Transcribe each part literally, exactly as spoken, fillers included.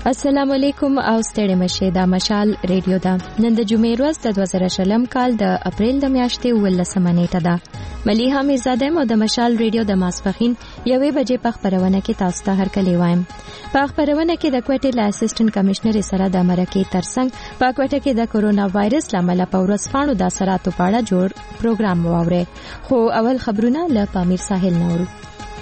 السلام علیکم او ستړي مشه دا مشال ریډیو دا نن د جمعې ورځ د دوه زره شلم کال د اپریل د میاشتې ولسمه نیټه ده. ملیحه میرزاده مو د مشال ریډیو د ماسپخین یوې بجې په خبرونه کې تاسو ته هرکلی وایم. په خبرونه کې د کوټې له اسسټنټ کمشنر سره د مرکې ترڅنګ په کوټه کې د کورونا وایرس لامل په ورځپاڼو د اثراتو په اړه جوړ پروګرام واوري. خو اول خبرونه له پامیر ساحل نورو.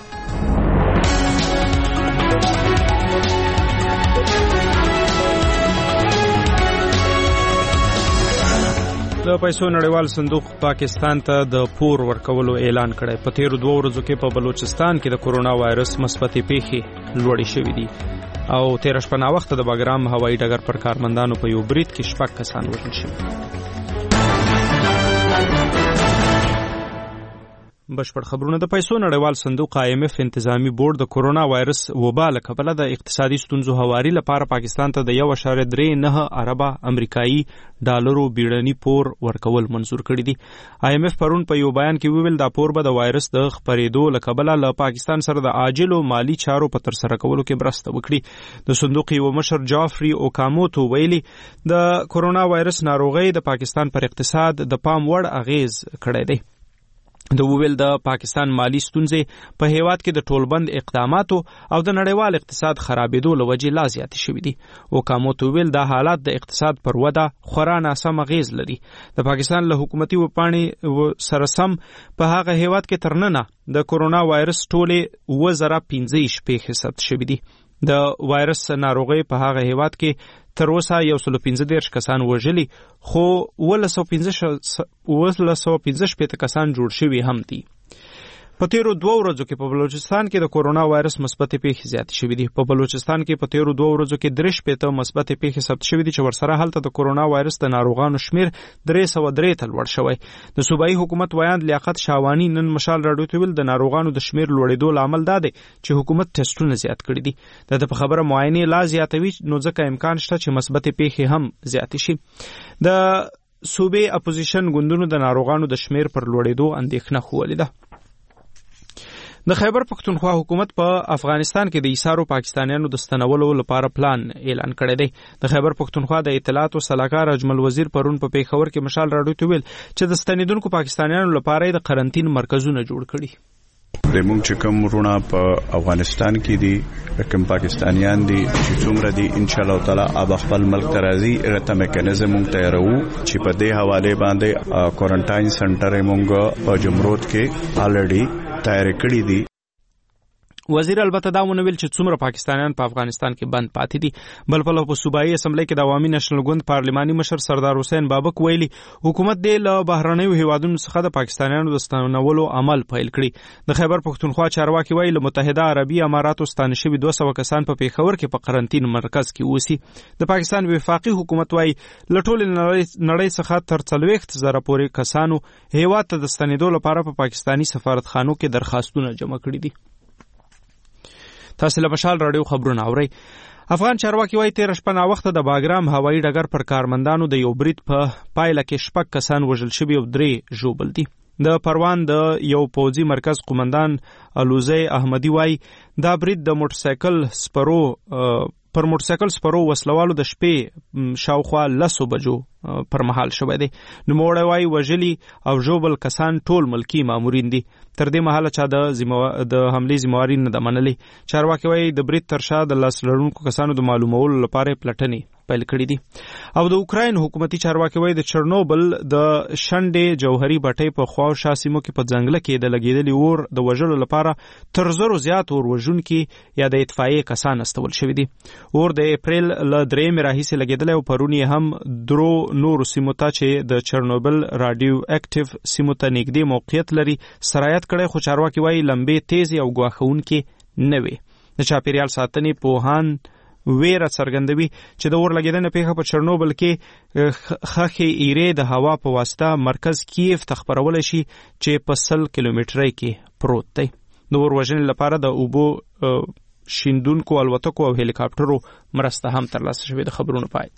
د پیسو نړیوال صندوق پاکستان ته د پور ورکولو اعلان کړی. په تیرو دوه ورځو کې په بلوچستان کې د کورونا وایرس مثبتې پیښې لوړې شوې دي او تیر شپه نا وخت د باګرام هوایي ډګر پر کارمندانو په یو برید کې شپږ کسان وژل شوي. بشپړ خبرونه. د پیسو نړیوال صندوق آی ایم ایف انتظامی بورډ د کورونا وایرس وبا له کبله د اقتصادي ستونزو هواري لپاره پاکستان ته د یو اشاریه درې نه اربه امریکایي ډالرو بیړني پور ورکول منزور کړي دي. آی ایم ایف پرون په یو بیان کې ویل دا پور به د وایرس د خپرېدو له کبله له پاکستان سره د عاجلو مالی چارو په ترسره کولو کې مرسته وکړي. د صندوق یو مشر جافري اوکاموتو ویلي د کورونا وایرس ناروغي د پاکستان پر اقتصاد د پام وړ اغیز کړی دی. د وویل د پاکستان مالی ستونزې په هیواد کې د ټولبند اقداماتو او د نړیوال اقتصاد خرابېدو له وجې لا زیاتې شوي دي. اوکاموتو ویل دا حالات د اقتصاد پر وده خورا ناسم اغیز لري. د پاکستان له حکومتي وپاڼې سره سم په هغه هیواد کې تر ننه د کورونا وایرس ټولې اوه زره پنځه شپېته ثبت شوي دي. د وایرس ناروغي په هغه هیواد کې تر اوسه یو سل پنځه دېرش کسان وژلي خو اووه سوه پنځه شپېته کسان جوړ شوي هم دي. په تیرو دوه ورځو کې په بلوچستان کې د کورونا وایرس مثبتې پیښې زیاتې شوي دي. په بلوچستان کې په تیرو دوه ورځو کې درې شپېته مثبتې پیښې ثبت شوي دي چې ورسره هلته د کورونا وایرس د ناروغانو شمیر درې سوه درې ته لوړ شوی. د صوبایي حکومت ویاند لیاقت شاواني نن مشال راډیو ته ویل د ناروغانو د شمیر لوړېدو لامل دا دی چې حکومت ټسټونه زیات کړي دي. د ده په خبره معاینې لا زیاتوي نو ځکه امکان شته چې مثبتې پیښې هم زیاتې شي. د صوبې اپوزیشن ګوندونو د ناروغانو د شمیر پر لوړېدو اندېښنه ښودلې ده. د خیبر پښتونخوا حکومت په افغانستان کې د ایسارو پاکستانیانو د ستنولو لپاره پلان اعلان کړی دی. د خیبر پښتونخوا د اطلاعات او سلاکار اجمل وزیر پرون په پیښور کې مشال راډیو ته ویل چې د ستنیدونکو پاکستانیانو لپاره د قرنطین مرکزونه جوړ کړي. د مونږ چې کوم ورونه په افغانستان کې دي کوم پاکستانیان دي چې څومره دي ان شاء الله تعالی اب خپل ملک ته راځي رته میکانیزم مونږ تیارو چې په دې حواله باندې کوارنټاین سنټر مونږ په جمرود کې الریډي تیار کړی دي. وزیر البته دا ونویل چې څومره پاکستانیان په افغانستان کې بند پاتې دي. بل په په صوبایي اسمبلی کې د عوامي نېشنل ګوند پارلماني مشر سردار حسین بابک ویلي حکومت د له بهرنیو هیوادونو څخه د پاکستانیانو د ستنولو عمل پیل کړي. د خیبر پښتونخوا چارواکي وایي له متحده عربي اماراتو ستانه شوي دوه سوه کسان په پیښور کې په قرنطین مرکز کې اوسي. د پاکستان وفاقي حکومت وایي له ټولې نړۍ څخه تر څلوېښت زره پورې کسانو هیواد ته د ستنېدو لپاره په پاکستاني سفارتخانو کې درخواستونه جمع کړي دي. تاسو له مشال راډیو خبرونه اورئ. افغان چارواکي وایي تیر شپه نا وخت د باګرام هوایي ډګر پر کارمندانو د یو برید په پایله کې شپږ کسان وژل شوي او درې ژوبل دي. د پروان د یو پوځي مرکز قومندان الوزی احمدي وایي دا برید د موټرسایکل سپرو پر موټرسایکل سپرو وسلوالو د شپې شاوخوا لسو بجو پر مهال شوی دی. نوموړی وایي وژلي او ژوبل کسان ټول ملکي مامورین دي. تر دې مهاله چا د د حملې ذمہواري نه ده منلې. چارواکي وایي د برید تر شا د لاس لرونکو کسانو د معلومولو لپاره پلټنې پیل کړي دي. او د اوکراین حکومتي چارواکي وایي د چرنوبل د شنډې جوهري بټۍ په خواوشا سیمو کې په ځنګله کې د لګېدلي اور د وژلو لپاره تر زرو زیات اور وژونکي یا د اطفایې کسان استول شوي دي. اور د اپریل له درېیمې راهیسې لګېدلی او پرون یې هم درو نورو سیمو ته چې د چرنوبل راډیو اکټیو سیمو ته نږدې موقعیت لري سرایت کړی. خو چارواکي وایي لمبې تیزې او ګواښونکې نه وي. د چاپیریال ساتنې پوهان ویره څرګندوي چې د اور لګېدنې پیښه په چرنوبل کې خښې ایرې د هوا په واسطه مرکز کیف ته خپرولی شي چې په سل کیلومترۍ کې پروت دی. د اور وژنې لپاره د اوبو شیندونکو الوتکو او هلیکاپټرو مرسته هم ترلاسه شوې. د خبرونو پای.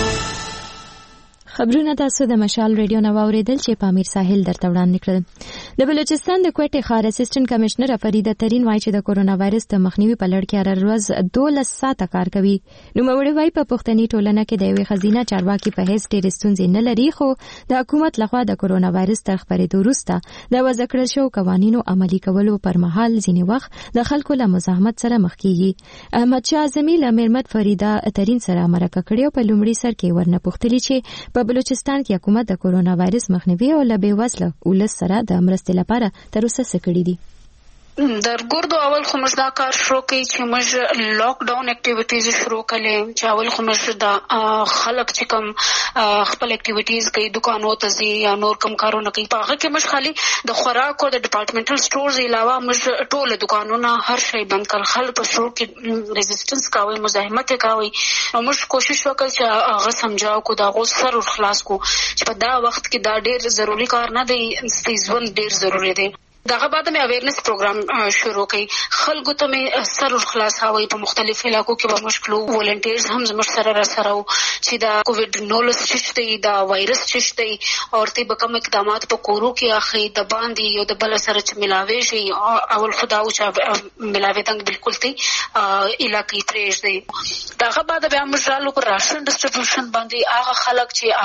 خبرونه تاسو د مشال ریډیو نو اوریدل چې په امیر ساحل درته وړاندې کړل. د بلوچستان د کوټې ښار اسسټنټ کمشنر فریده ترین وایي چې د کورونا وایرس د مخنیوي په لړ کې هر ورځ دولس ساعته کار کوي. نو موري وایي په پښتني ټولنه کې د یوې خزینه چارواکي په هیڅ ډېر ستونزې نه لري، خو د حکومت لخوا د کورونا وایرس تر خپرېدو وروسته د وضع کړل شوو قوانینو عملي کولو پر مهال ځینې وخت د خلکو له مزاحمت سره مخ کیږي. احمد شاه اعظمي له میرمت فریده ترین سره مرکه کړې او په لومړي سر کې ورنه پوښتلي چې په بلوچستان کې حکومت د کورونا وایرس مخنیوي او له بې وزله ولس سره د مرستې لپاره تر اوسه څه کړي دي. در ګردو اول خو موږ دا کار شروع کړی چې موږ لاک ډاون اکټیویټیز شروع کړلې چې اول خو موږ دا خلک چې کوم خپل اکټیویټیز کوي دکانو ته ځي یا نور کوم کارونه کوي په هغه کې موږ خالي د خوراک او د ډپارټمنټل سټورز علاوه موږ ټول دکانونه هر شی بند کړل. خلک په شروع کې ریزिस्टنس کوي، مزاحمت کوي، نو موږ کوشش وکړو چې هغه سمجاو کو دا غو سر خلاص کو چې په دا وخت کې دا ډېر ضروری کار نه دی، ژوند ډېر ضروری دی. دغه بعد مې اویرنس پروګرام شروع کړ. خلکو ته مې سر خلاص هاوي په مختلف علاقو کې به مشکلو ولنټیرز هم زموږ سره را سره وو چې دا کووډ نولس چشته دا وایرس چشته او ته به کوم اقدامات په کورو کې اخی د باندې یو د بل سره چې ملاوي شي اول خداو چې ملاوي تنګ بالکل تی علاقې پرېږ دی. دغه بعد بیا موږ رالو پر راشن ډسټریبیوشن باندې هغه خلک چې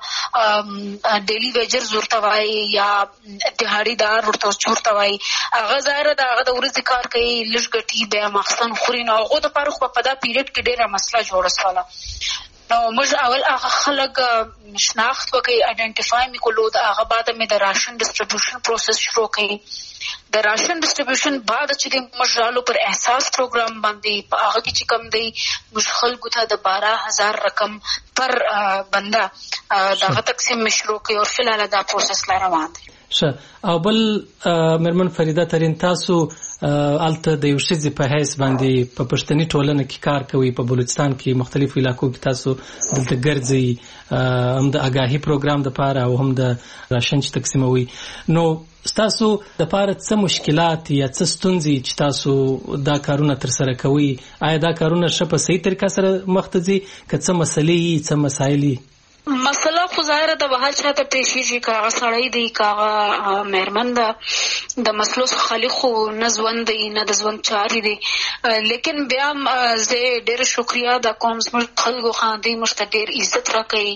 هغه ډیلی ویجر ورته وایي یا دهاړي دار ورته ورتوي هغه ظاهر دا هغه د ورځې کار کوي لږ بیا مخصن خوري نو هغه د پاره خو په دا پیریډ کې ډیره مسله جوړه سواله. نو موږ اول هغه خلک شناخت وکړي ایډنټیفای می کولو دا هغه بعد مې د راشن ډسټریبیوشن پروسس شروع کړي. د راشن ډسټریبیوشن بعد چې موږ رالو پر احساس پروګرام باندې په هغه کې چې کم دی موږ خلکو ته د بارہ هزار رقم پر بنده دغه تقسیم شروع کړي او فلحال دا پروسس لا روان دی. ښه او بل مرمن فریده ترین تاسو الته د یو شذ په حیث باندې په پښتني ټولنه کې کار کوي، په بلوچستان کې مختلفو علاقو کې تاسو دلته ګرځي هم د آگاهي پروګرام د پاره او هم د راشن تقسیموي. نو تاسو د پاره څه مشکلات یا څه ستونزې چې تاسو دا کارونه تر سره کوي، آیا دا کارونه ښه په صحیح طریقه سره مخ ته ځي که څه مسلې څه مسایل؟ مسله خو ظاهره د بهر چاته پیښیږي کاغه سړی دی کاغه مېرمن ده د مسلو خالي خو نه ژوند دی نه د ژوند چاري دی. لیکن بیا زه ډېر شکریا د کوم زموږ خلکو خاندي مشته ډېر عزت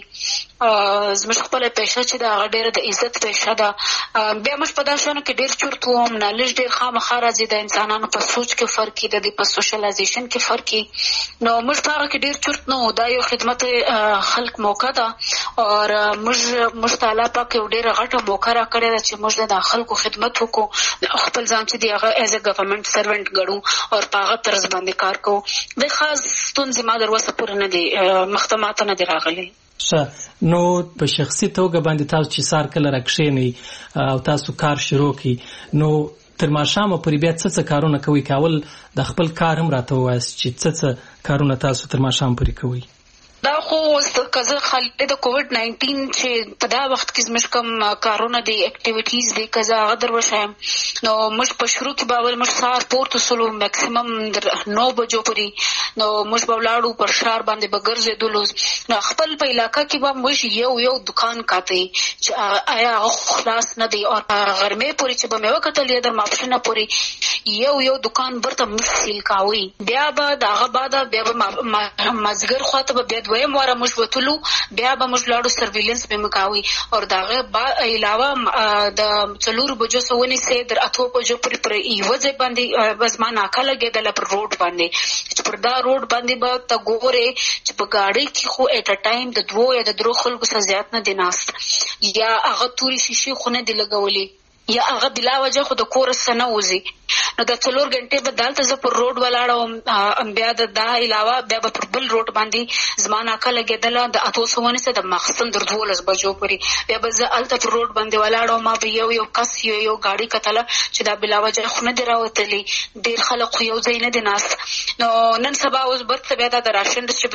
راکوي زموږ خپل پیشه چې دا ډېر د عزت پیشه ده. بیا موږ په داسانو کې ډېر چورت ووم نالج ډېر خامخا راځي د انسانانو په سوچ کې فرق کې د دې په سوشلایزیشن کې فرق کې نو موږ په هغه کې ډېر چورت نو دا یو خدمت خلک موقع ده اور موږ مستعلا پاک یو ډېر غټه موقع را کړې چې موږ د خلکو خدمت وکړو خپل ځان چې دی هغه ایز ا ګورنمنت سروینټ ګڼو او په هغه طرز باندې کار کوو. د خاص ستونزې ما در وسه پوره نه دي مختمات نه دي راغلي. ښه نو په شخصي توګه باندې تاسو چې سار کله راکښېنئ او تاسو کار شروع کړئ نو تر ماښامه پورې بیا څه څه کارونه کوئ؟ کول د خپل کار هم راته ووایاست چې څه څه کارونه تاسو تر ماښامه پورې کوئ؟ دا خو کزه خالي د کووډ ناینټین چې په دا وخت کې زموږ کوم کارونه دي اکټیویټیز دي کزه هغه در وشایم نو موږ په شروع کې باول موږ سار پورته سلو میکسیمم نو بجو پورې نو موږ به ولاړو پر شار باندې به ګرځېدلو نو خپل په علاقه کې به موږ یو یو دکان کاته چې آیا خلاص نه دی او غرمې پورې چې به مې وکتل یا د ماپښینه پورې یو یو دکان برته مسیل کاوي. بیا به دغه بعد بیا به مازګر خواته به دویم واره موږ وتلو بیا به موږ لاړو سرویلنس به مکاوي او دغه علاوه د څلور بجو سونی سي در اتو بجو پر پر یو ځای باندې بس ما ناکه لګېدل پر روډ باندې چې پر دا روډ باندې به ته ګورې چې په ګاډي کې خو اټ ا ټایم د دوه یا د درو خلکو څخه زیات نه دي ناست یا هغه توري شیشې خو نه دي لګولې یا هغه بلا وجه خو د کور سره نه وځي نو د څلور غنټې به دالته زه پر روډ ولاړم بیا د دا علاوه بیا به پر بل روډ باندې زمانه کله لګېدل د اتو سوونه سره د مخصن در دولس بجو پورې بیا به زه الته پر روډ باندې ولاړم ما به یو یو کس یو یو ګاډي کتله چې دا بلا وجه خو نه دی راوتلی ډېر خلک خو یو ځای نه دي ناست. نو نن سبا اوس برته بیا د راشن ډسټریبیوشن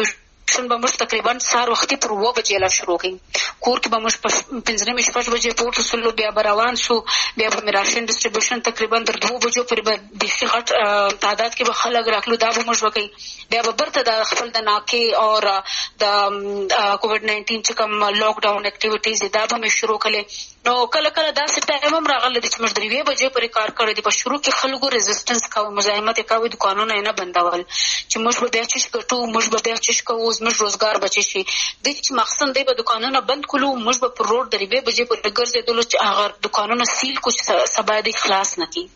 شون به موږ تقریبا سهار وختي پر اوه بجې لا شروع کړي. کور کې به موږ پنځه نیمې شپږ بجې پورته سلو، بیا به روان شو، بیا به مې راشن ډسټریبیوشن تقریبا تر دوه بجو پورې به بیخي غټ تعداد کې به خلک راغلو. دا به موږ وکړي. بیا به برته د خپل د ناکې او د کووډ ناینټین چې کوم لاک ډاون اکټیویټیز دا به مې شروع کړلې. نو کله کله داسې ټایم هم راغلی دی چې موږ درې بجې پورې کار کړی دی. په شروع کې خلکو ریزسټنس کوو، مزاحمت یې کوو، دوکانونه یې نه بندول چې موږ به بیا چیش ګټو، موږ به بیا چیش کوو، زموږ روزګار بچی شي. د چې مقصد دی به دوکانونه بند کړو، موږ به پر روډ درې بجې پورې ګرځېدلو چې هغه دوکانونه سیل کو چې سبا دی خلاص نه کړي.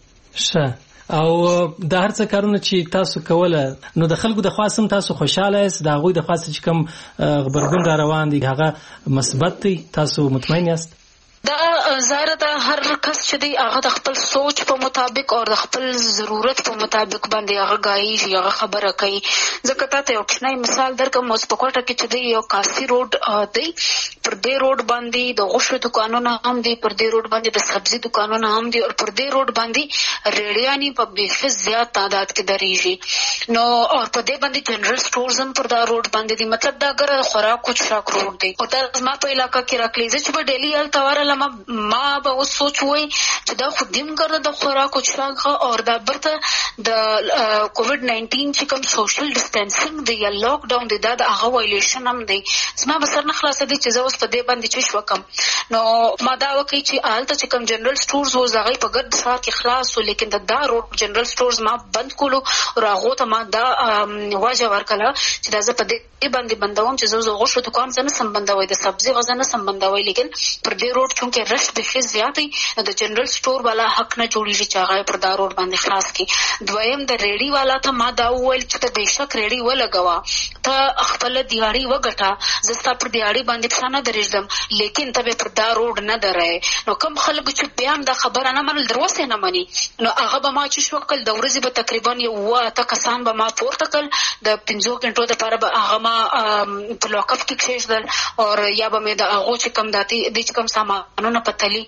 ښه، او د هر څه کارونه چې تاسو کوله نو د خلکو د خاصم تاسو خوشاله یاست؟ د هغوی د خاص چې کوم غبرګون را روان دی هغه مثبت دی؟ تاسو مطمئن یاست؟ دا ظاهر ده هر کس چې دی هغه د خپل سوچ په مطابق او د خپل ضرورت په مطابق باندې هغه غایي، هغه خبره کوي. ځکه تاسو یو کوچنی مثال درکوم. اوس په کوټه کې چې دی یو کاسي روډ دی، پر دې روډ باندې د غوښو دکانونه هم دي، پر دې روډ باندې د سبزي دکانونه هم دي، او پر دې روډ باندې ریډیانی په بیخي زیات تعداد کې درېږي. نو او په دې باندې جنرال سٹورز هم پر دا روډ باندې دي. مطلب دا ګره خوراک او چراک روډ دی. او دا ما په علاقې کې راکلي چې په ډیلی ال تواره ما به اوس سوچ وای چې دا خو دیم ګره د خوراک او چراک او دا برته د کووډ ناینټین چې کوم سوشل ډسټنسینګ دی یا لاک ډاون دی دا د هغه وایلیشن هم دی. زما به سر نه خلاصه دی چې زه اوس په دې باندې چش وکم. نو ما دا وکړي چې هلته چې کوم جنرال سٹورز و هغوی په ګرد سهار کې خلاص و، لیکن د دا روډ جنرال سٹورز ما بند کړو او هغو ته ما دا واجه ورکړه چې دا زه په دې باندې بندوم چې زه د غوښو دکان زه نه سم بندوی، د سبزي غذا نه سم بندوی. لیکن پر دې روډ چونکې رش بیخي زیات دی، د جنرال سٹور والا حق نه جوړیږي چې هغه پر دا روډ باندې خلاص کړي. دویم د ریډي والا ته ما دا وویل چې ته بېشک ریډي ولګوه، ته خپله دیاړي وګټه، زه ستا پر دیاړي باندې پښه نه درېږدم، لیکن ته به پر دا روډ نه درې. نو کوم خلک چې بیا هم دا خبره نه منل، در اوسه نه مني، نو هغه به ما چې شو کړل د ورځې به تقریبا یو اووه اته کسان به ما پورته کړل، د پنځو غنټو دپاره به هغه ما په لاکاپ کې کښېږدل، او یا به مې د هغو چې کوم داتې د چې کوم سامانونه په تلي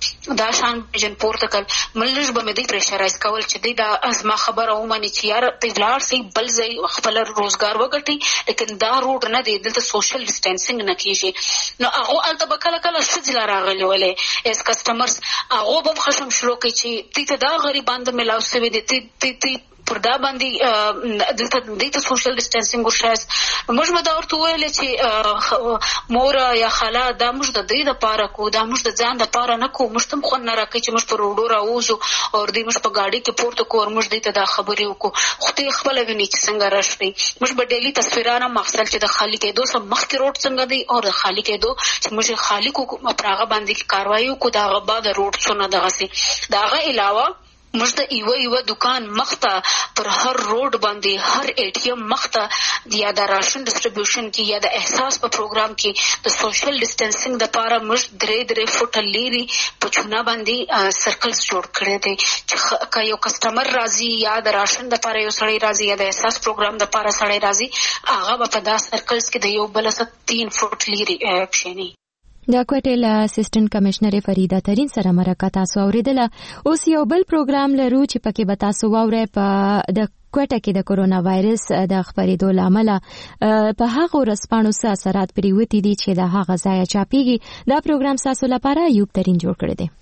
دا شان جن پورته کړل. ملږ به مې دی پریشرایز کول چې دی دا زما خبره ومني چې یار ته لاړ سي بل ځای خپل روزګار وګټي، لیکن دا روډ نه دی، دلته سوشل ډسټنسینګ نه کېږي. نو هغو هلته به کله کله ښځې لا راغلې ولې ایز کسټمرز، هغو به خشم شروع کړي چې دوی ته دا غریبان د میلاو سوي دي، تی پر دا باندې دلته دوی ته سوشل ډسټنسینګ ورشایست. موږ به دا ورته وویلې چې مور یا خاله دا موږ د دوی دپاره کوو، دا موږ د ځان دپاره نه کوو، موږ ته هم خوند نه راکوي چې موږ په روډو راووځو او دوی موږ په ګاډۍ کې پورته کوو او موږ دوی ته دا خبرې وکړو. خو ته یې خپله ویني چې څنګه رش دی. موږ به ډیلي تصویران هم اخیستل چې د خالي کېدو څخه مخکې روډ څنګه دی او د خالي کېدو چې موږ یې خالي کړو پر هغه باندې کاروایي وکړو، د هغه بعد روډ څونه دغسې. د هغه علاوه موږ د یوه یوه دکان مخته پر هر روډ باندې هر ای ټي ایم مخته یا د راشن ډسټریبیوشن کې یا د احساس په پروګرام کې د سوشل ډسټنسینګ دپاره موږ درې درې فوټه لیرې په چونه باندې سرکلز جوړ کړی دی چې که یو کسټمر راځي یا د راشن دپاره یو سړی راځي یا د احساس پروګرام دپاره سړی راځي، هغه به په دا سرکلز کې د یو بل څخه تین فوټ لیرې کښېني. د کوټې له اسسټنټ کمشنر فریده ترین سره مرکه تاسو اوریدله. اوس یو بل پروګرام لرو چې پکې به تاسو واورئ په د کوټه کې د کورونا وایرس د خپرېدو له امله په هغو ورځپاڼو څه اثرات پرېوتي دي چې د هغه ځایه چاپېږي. دا پروګرام ستاسو لپاره ایوب ترین جوړ کړی دی.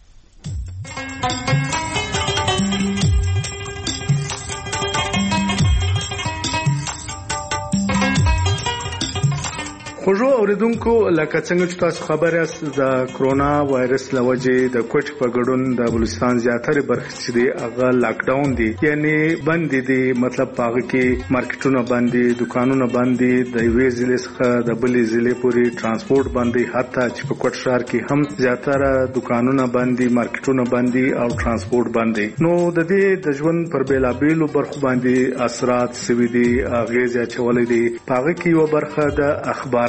خوږو اوریدونکو، لکه څنګه چې تاسو خبر یاست د کرونا وایرس له وجې د کوټ په ګډون د بلوچستان زیاتره برخې چې دی هغه لاک ډاون دي، یعنی بند دي. مطلب هغه کې مارکیټونه بند دي، دکانونه بند دي، د یوې ضلع څخه د بلې ضلع پورې ترانسپورت بند دي، حتی چې په کوټ ښار کې هم زیاتره دکانونه بند دي، مارکیټونه بند دي او ترانسپورت بند دي. نو د دې د ژوند پر بیلابیلو برخو باندې اثرات سوي دي، اغېز اچولی دي. په هغه کې یوه برخه د اخبار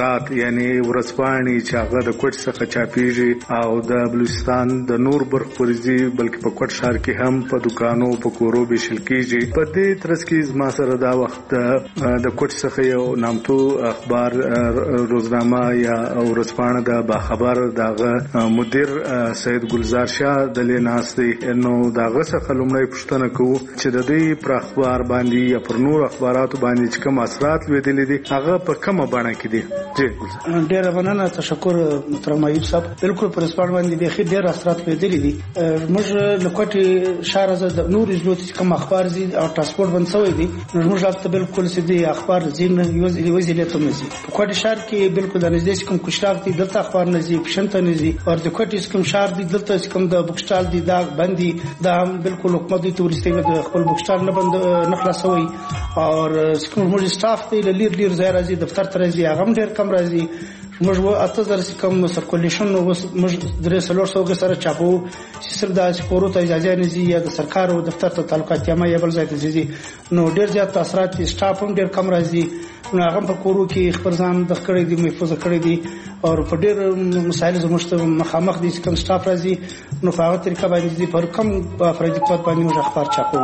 اخبارات یعنی ورځپاڼې چې هغه د کوټ څخه چاپیږي او د بلوچستان د نور برخ پرځي بلکې په کوټ ښار کې هم په دکانو په کورو بشل کېږي. په دې ترڅ کې زما سره دا وخت د کوټ څخه یو نامتو اخبار روزنامه یا ورځپاڼه د باخبر دغه مدیر سید ګلزار شاه د لیناس دی نو دغه څخه لومړی پوښتنه کوو چې د دې پر اخبار باندې یا پر نور اخباراتو باندې چې کوم اثرات لیدلې دي هغه په کومه بڼه کې دي. جی ډیر مننه تشکر محترم ایوب صاحب. بالکل پر اسپان باندې به خیر ډیر اثرات لیدلې دي. موږ لکوټي شهر د نور اجلوت کوم اخبار زی او ترانسپورت بنڅوي دي موږ راته بالکل سدي اخبار زین یوز وزیلې ته مزي په کوټي شهر کې بالکل د نږدې کوم کوشلاک دي دلته اخبار نزي پښنته نزي او د کوټي کوم شهر دي دلته کوم د بوکسټال دي دا باندې دا هم بالکل حکومت دي تورستي د خپل بوکسټال نه بند نه خلاصوي او کوم موږ سټاف دی لیر لیر ځای راځي دفتر ته راځي هغه ډیر کم راځي. موږ اته زره کوم سرکولیشن نو موږ درې سلور سوګه سره چاپو سر د کورو ته اجازه نه زی یا د سرکار او دفتر ته تعلقات یا ما یبل ځای ته زی نو ډیر زیات اثرات سټاف هم ډیر کم راځي نو هغه په کورو کې خبر ځان د کړې دي محفوظ کړې دي او په ډیر مسایل زموږ مخامخ دي کوم سټاف راځي نو په هغه طریقه باندې دي پر کم افرادی کوټ باندې موږ اخبار چاپو.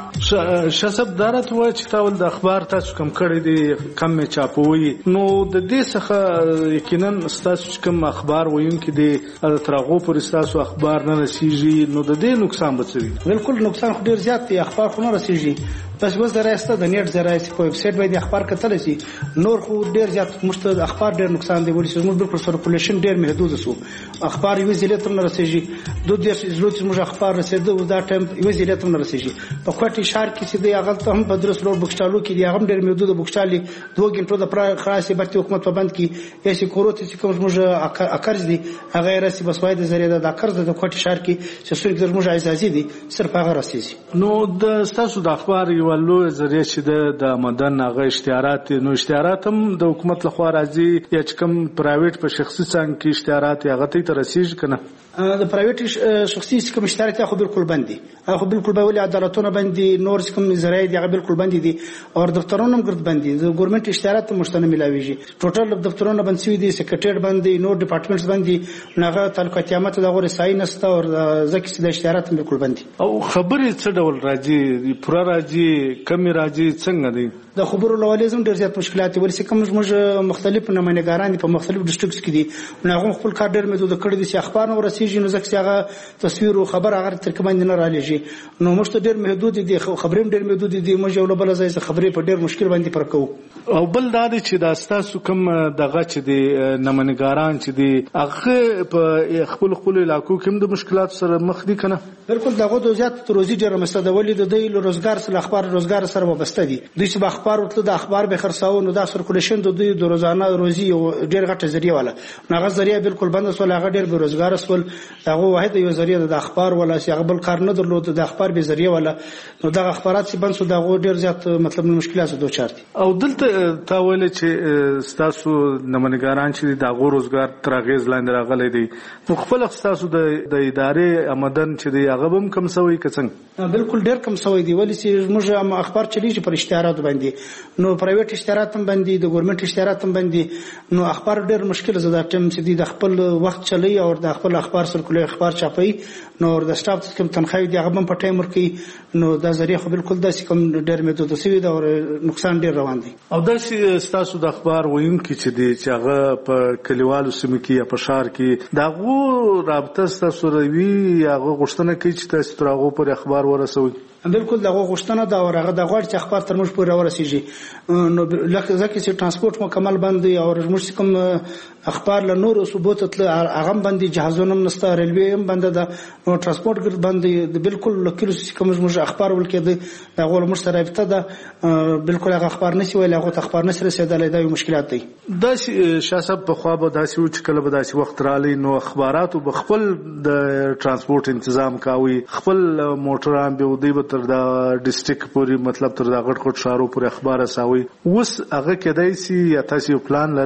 شاسب دارت و چې تاول د اخبار تاسو کم کړی دي کم چاپوي نو د دې څخه یقینا تاسو کوم اخبار وایونکي دي ترغو پر تاسو اخبار نه رسیږي نو د دې نقصان بچوي. بالکل نقصان ډیر زیات دی اخبار خو نه رسیږي بس وز دراسته د نیټ ذرایع په ویب سټ باندې اخبار کتل شي نور خو ډیر زیات مشته اخبار ډیر نقصان دی ولې موږ بالکل سرکولیشن ډیر محدود شو اخبار یو ځلې تم نه رسیږي دوه دیش زلوت موږ اخبار رسیدو دا ټایم یو ځلې تم نه رسیږي په کوټي شهر کې چې دی هغه ته هم په درس لور بوکشالو کې دی هغه ډیر محدود بوکشالي دوه غنټو د پر خاصه برتي حکومت په بند کې یې کوروت چې کوم موږ اکرز دي هغه راسي بس وای د ذریعہ د اکرز د کوټي شهر کې چې څوک د موږ عزازي دي صرف هغه رسیږي. نو د تاسو د اخبار یو لو ذریعہ چې د مدن هغه اشتهارات نو اشتهارات هم د حکومت لخوا راځي یا چې کوم پرایویټ په شخصي څنګه کې اشتهارات هغه ته رسیږي کنه د پرایویټ شخصي کوم اشتهارات خو بالکل بندي هغه بالکل به ولې عدالتونه بندي نور کوم ذرایع دي هغه بالکل بندي دي او دفترونه هم ګرد بندي د ګورنمنت اشتهارات مشتنه ملاويږي ټوټل دفترونه بند شوي دي سکرټریټ بندي نور ډپارټمنټس بندي هغه تعلقات قیامت د غوړ ساينسته او ځکه چې د اشتهارات بالکل بندي. او خبرې څه ډول راځي پورا راځي کم راځي څنګه دي د خبرو لوالزم ډیر زیات مشکلات ورسې کوم موږ مختلف نمائندګان په مختلف ډیسټریکټس کې دي هغه خپل کار ډیر محدود کړی دي چې اخبار نو رسیږي نو ځکه هغه تصویر او خبر هغه تر کوم نه را لېږي نو موږ ته ډیر محدود دي خبرې ډیر محدود دي موږ یو بل ځای څخه خبرې په ډیر مشکل باندې پرکو. او بل دا چې دا تاسو کوم دغه چې دي نمائندګان چې دي هغه په خپل خپل علاقو کې د مشکلات سره مخ دي کنه بالکل دغه د زیات روزي ډیر مسله ولې د دوی روزګار سره اخبار روزګار سره وابسته دي دوی چې اخبار وتل د اخبار به خرڅاو نو دا سرکولیشن د دوی د روزانه روزي او ډیر غټه ذریعہ ولا هغه ذریعہ بالکل بند وسول هغه ډیر به روزګار وسول هغه واحد یو ذریعہ د اخبار ولا چې هغه بل کار نه درلود د اخبار به ذریعہ ولا نو دا اخبارات چې بند سو دا ډیر زیات مطلب مشکلات دوچار دي. او دلته تا ویل چې تاسو نمائندګان چې د هغه روزګار ترغیز لاندې راغلي دي نو خپل تاسو د ادارې آمدن چې دی هغه هم کم سوی کڅنګ بالکل ډیر کم سوی دی ولې چې موږ اخبار چلیږي پر اشتهارات باندې نو پرایویټ اشتهارات هم باندې د ګورنمنت اشتهارات هم باندې نو اخبار ډیر مشکل زده ټیم چې د خپل وخت چلی او د خپل اخبار سرکولي اخبار چاپي نو د سټاف کوم تنخواه دی هغه په ټایم ورکي نو دا ذریعہ خو بالکل داسې کوم ډیر محدود سوی دا او نقصان ډیر روان دي. او داسې تاسو د اخبار وایونکي چې دی چې هغه په کلیوالو سیمو کې یا په ښار کې دا غو رابطه تاسو روي هغه غوښتنه کوي چې تاسو ترغو پر اخبار ورسوي بالکل دغه غوښتنه دا ورغه د غوړ چې اخبار تر موږ پورې ورسیږي نو لکه ځکه چې ترانسپورت مکمل بند دی او موږ کوم اخبار له نور ثبوت تل هغه بند جهازونه هم نشته ریلوی هم بند ده نو ترانسپورت ګرد بند دی بالکل لکه کوم موږ اخبار ولکې دی دا غوړ موږ سره رابطه ده بالکل هغه اخبار نشي ویل هغه اخبار نشي رسیدلای دا یو مشکلات دی. دا شاسب په خوا به داسې و چې کله به داسې وخت رالی نو اخبارات او خپل د ترانسپورت تنظیم کاوي خپل موټران به ودی به تر دا ډیسټریکټ پورې مطلب تر دا غټ غټ شهرو پورې اخبار رساوي اوس هغه کېدای شي یا تاسو پلان لرئ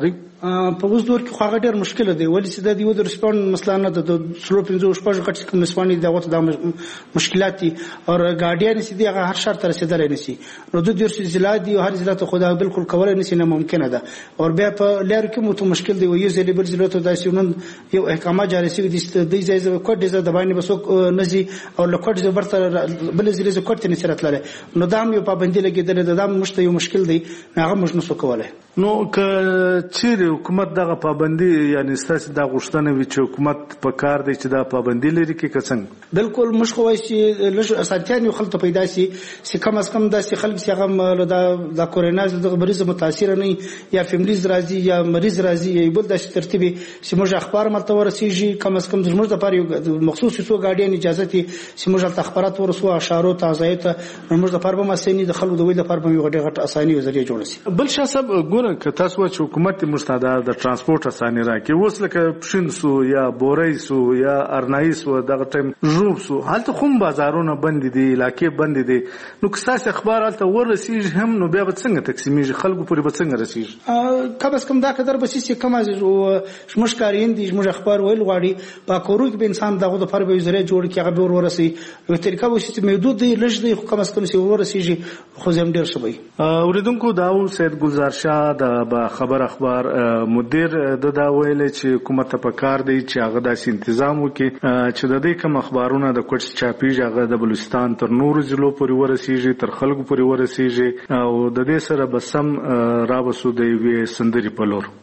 په اوس دور کې خو هغه ډېر مشکل دی ولې چې د یو د ریسپانډ مسله نه د سلو پنځو شپږ کټ کوم نسواني دغه د مشکلات دي او ګاډیان چې دی هغه هر شرط تر رسیدلای نشي نو د دې ضلع دی هر ضلع ته خدا بالکل کولای نشي نه ممکنه ده او بیا په لار کې مو ته مشکل دی یو ځلې بل ضلع ته داسې نن یو احکامات جاری شوی دي د ځای ځای کوټ د باندې بسوک نزي او لکوټ د برته بل ضلع ز کوټ نه سرت لاره نو دا یو پابندي لګیدل د دام مشته یو مشکل دی هغه موږ نسو کولای نو که چیرې حکومت دغه پابندي یعنی ستاسو د غوښتنه وی چې حکومت په کار دی چې دا پابندي لري کې کڅنګ بالکل مش خو چې لږ اسانتیان یو خلک پیدا شي چې کم از کم داسې خلک چې هغه د د کورونا د مریض متاثر نه یا فیملیز راځي یا مریض راځي یا بل داسې ترتیب چې موږ اخبار مرته ورسیږي کم از کم زموږ د لپاره یو مخصوص څو ګاډیان اجازه دي چې موږ ته اخبارات ورسو اشارو تازه ته موږ د لپاره به مسنی د خلکو د ویل لپاره یو غټه غټه اساني ذریعہ جوړ شي بل شاسب ګوره که تاسو چې حکومت مستعده د ترانسپورت اساني راکې اوس لکه پښین سو یا بوري سو یا ارنای سو دغه ټیم جوب سو حالت خو بازارونه بند دي علاقې بند دي نو که تاسو اخبار حالت ورسیږي هم نو بیا به څنګه تقسیمېږي خلکو پورې به څنګه رسیږي کم از کم دا قدر به چې کم از شمش کارین دي شمش اخبار ویل غواړي په کورو کې به انسان دغه د پر به ذریعہ جوړ کې هغه ورسي یو طریقه به چې محدود دی لږ دی کم از کم چې ورسیږي خو زم ډیر شوی اوریدونکو داو سید گلزار شاه د خبر اخبار مدیر د دا ویل چې حکومت په کار دی چې هغه د تنظیم وکړي چې د دې کوم اخبارونه د کوټ چاپیږي هغه د بلوچستان تر نورو ضلعو پورې ورسیږي تر خلکو پورې ورسیږي او د دې سره بسم راوسو د وی سندري په لور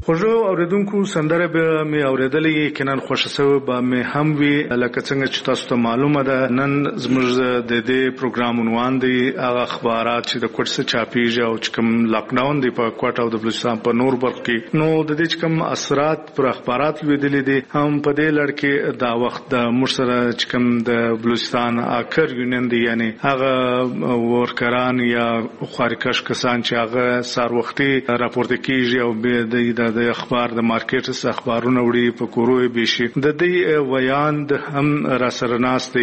خو اوریدونکو سندره به می اوریدلې کینن خوشسو به می هم وی لکه څنګه چې تاسو ته معلومه ده نن زموږ د دې پروګرام عنوان دی هغه اخبارات چې د کوټ څخه چاپیږي او چې کوم لاک ډاون دی په کوټ او د بلوچستان په نور برخو کې نو د دې کوم اثرات پر اخبارات لیدلې دي هم په دې لړ کې دا وخت د مرسره چې کوم د بلوچستان اکر یونین دی یعنی هغه ورکران یا خارکش کسان چې هغه سار وختي راپورته کیږي او به د اخبار د مارکیټ څخه اخبارونه وړي په کوروي بشي د دې ویاند هم را سره ناستي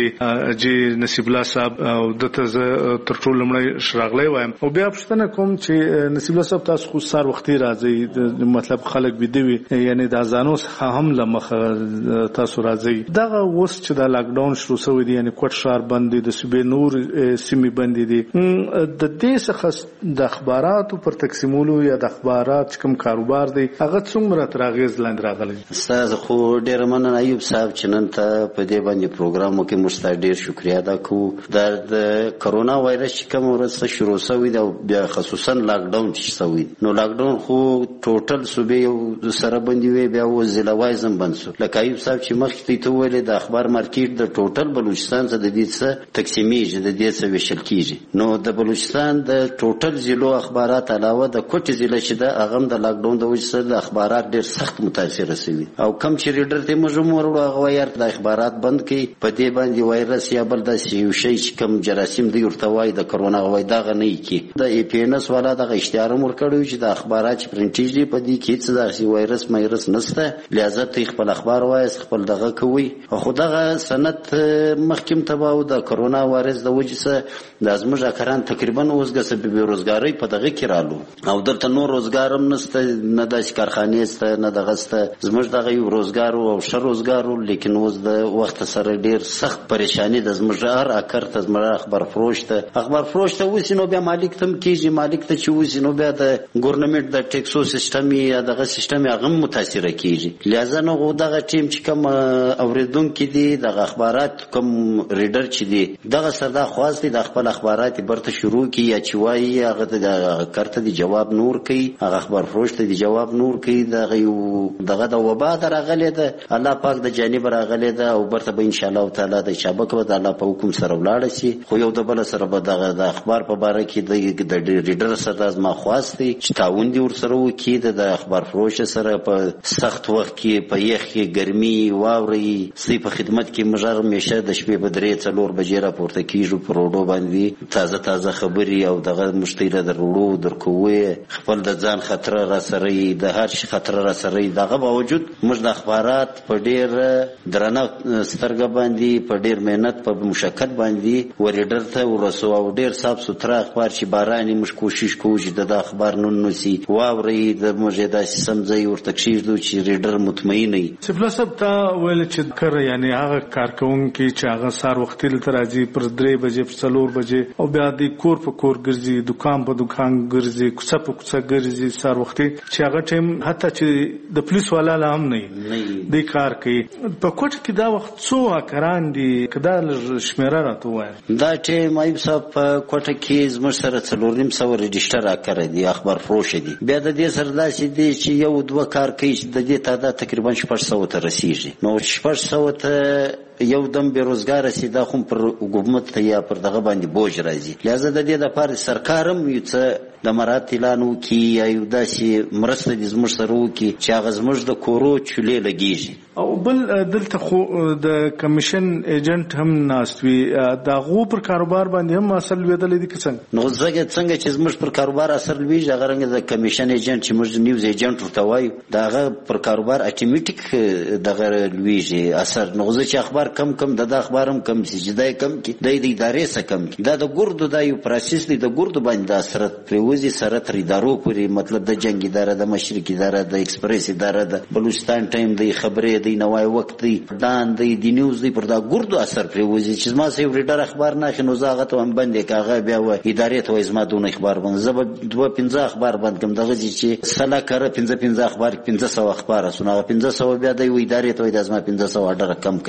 چې نصیب الله صاحب او د تر ټولو لمړی شراغلې وایم او بیا پښتنه کوم چې نصیب الله صاحب تاسو خو سار وختي راځي مطلب خلک بيدوي یعنی د ازانو هم لمخ تاسو راځي دغه وس چې د لاک ډاون شروع شوی دی یعنی کوټ شهر باندې د صوبې نور سیمې باندې دي د دې څخه د اخباراتو پر تقسیمولو یا د اخبارات کوم کاروبار دی هغه څومره تراغیز لاندې راغلی استاد خو ډیر مننه ایوب صاحب چې نن ته په دې باندې پروګرامو کې مستعد ډیر شکریا ادا کوو د کرونا وایرس چې کوم ورسته شروع شوی دی بیا خصوصا لاک ډاون چې شوی نو لاک ډاون خو ټوټل صوبې یو سره باندې وی بیا و ضلع وایزم بنسو لکه ایوب صاحب چې مخکې ته ویل د اخبار مارکیټ د ټوټل بلوچستان څخه د دې څخه تقسیمیږي د دې څخه ویشل کیږي نو د بلوچستان د ټوټل ضلعو اخبارات علاوه د کوټ ضلع چې د اغم د لاک ډاون د وجې سره د اخبارات ډیر سخت متاثر شوي او کم چې ریډر ته موږ ورو هغه وایي د اخبارات بند کړي په دې باندې وایرس یا بل د یو شی چې کم جراثیم دی ورته وایي د کرونا وایي دا غنی کی د ای پی ان اس والا د اشتهار مرکړو چې د اخبارات پرنټیج دی په دې کې څه د وایرس مایرس نشته لہذا ته خپل اخبار وایي خپل دغه کوي خو دغه سند محکم تباو د کرونا وایرس د وجې سره د ازموږه کران تقریبا اوسګه به بیروزګاری په دغه کې رالو او دلته نور روزګار هم نشته نه د کارخانې ست نه دغه ست زموږ دغه یو روزګار او شر روزګار لیکن اوس د وخت سره ډیر سخت پریشانی د زموږ هر اکر ته زموږ خبر فروش ته خبر فروش ته وسینو بیا مالک تم کیږي مالک ته چې وسینو بیا د ګورنمنت د ټیکسو سیستم یا دغه سیستم هغه متاثر کیږي لہذا نو دغه ټیم چې کوم اوریدونکو دي دغه اخبارات کوم ریډر چې دي دغه سره خاص دي د خپل اخبارات برته شروع کی یا چې وایي هغه د کرته دی جواب نور کوي هغه خبر فروش ته دی جواب نور کوي دغه یو دغه د وبا درغله ده الله پاک د جانب راغله ده او برته به ان شاء الله تعالی د شبکه د الله په حکم سره ولاړ شي خو یو د بل سره به دغه د اخبار په باره کې د ریډر سره از ما خواسته چې تعاون دی ور سره وکي د اخبار فروش سره په سخت وخت کې په یخ کې ګرمي واوري سي په خدمت کې مجر میشه د شپې په درې څلور بجې راپورته کیږي په روډو باندې تازه تازه خبري او دغه مشتری درولو درکوي خپل د ځان خطر را سره د هر شي خطر را سره دغه باوجود موږ د اخبارات په ډیر درنه سترګه باندې په ډیر مهنت په مشکل باندې ورډر ته ورسو او ډیر صاحب ستره اخبار چې باراني موږ کوشش کوو چې د اخبار نن نوسي واوري د موږ د سمځي ورته کیږي چې ریډر مطمئن وي سپلا سب تا ویل چې کر یعنی هغه کارکونکو چې هغه سار وختي تر راځي پر درې بجې پر څلور بجې او بیا د کور په کور ګرځي دکان په دکان ګرځي کوڅه په کوڅه ګرځي سار وختي چې هغه ټیم حتی چې د پولیس والا هم نه دی کار کوي په کوټ کې دا وخت څو اکران دي کدا شمیره راته وایي دا ټیم ایب صاحب په کوټ کې زموږ سره څلور نیم سو رجسټر اکر دي اخبار فروش دي بیا د دې سره داسې دي چې یو دوه کار کوي د دې تعداد تقریبا شپږ سوه ته رسیږي نو شپږ سوه ته یو دم بیروزګار سي دا خو پر حکومت ته یا پر دغه باندې بوج راځي لہذا د دې د پاره سرکارم یو څه د مرات اعلانو کی یا یو داسې مرسته د زموږ سره وکي چې هغه زموږ د کورو چولې لګیږي او بل دلته خو د کمیشن ایجنټ هم ناستوي دا غو پر کاروبار باندې هم اثر لویدل دي څنګه نو څنګه څنګه چې زموږ پر کاروبار اثر لویږي هغه رنګ د کمیشن ایجنټ چې موږ نیوز ایجنټ ورته وایو دا هغه پر کاروبار اتوماتیک دغه لویږي اثر نو چې اخبار کم کم د اخبارم کم چې دای کم کی د ادارې سره کم کی دا د ګردو د یو پروسس دی د ګردو باندې د اثر پروزي سره تر ادارو پورې مطلب د جنگ اداره د مشرق اداره د ایکسپریس اداره د بلوچستان ټایم د خبرې د نوای وخت دی دان د نیوز دی پر دا ګردو اثر پروزي چې ما سه ریډر اخبار نه خنو زاغه ته هم باندې کاغه بیا و ادارې ته زما دون اخبار باندې زب دوه پنځه اخبار باندې کوم دغه چې سلا کړه پنځه پنځه اخبار پنځه سو اخبار اسونه پنځه سو بیا د ادارې ته د ازما پنځه سو اډر کم کړه دغه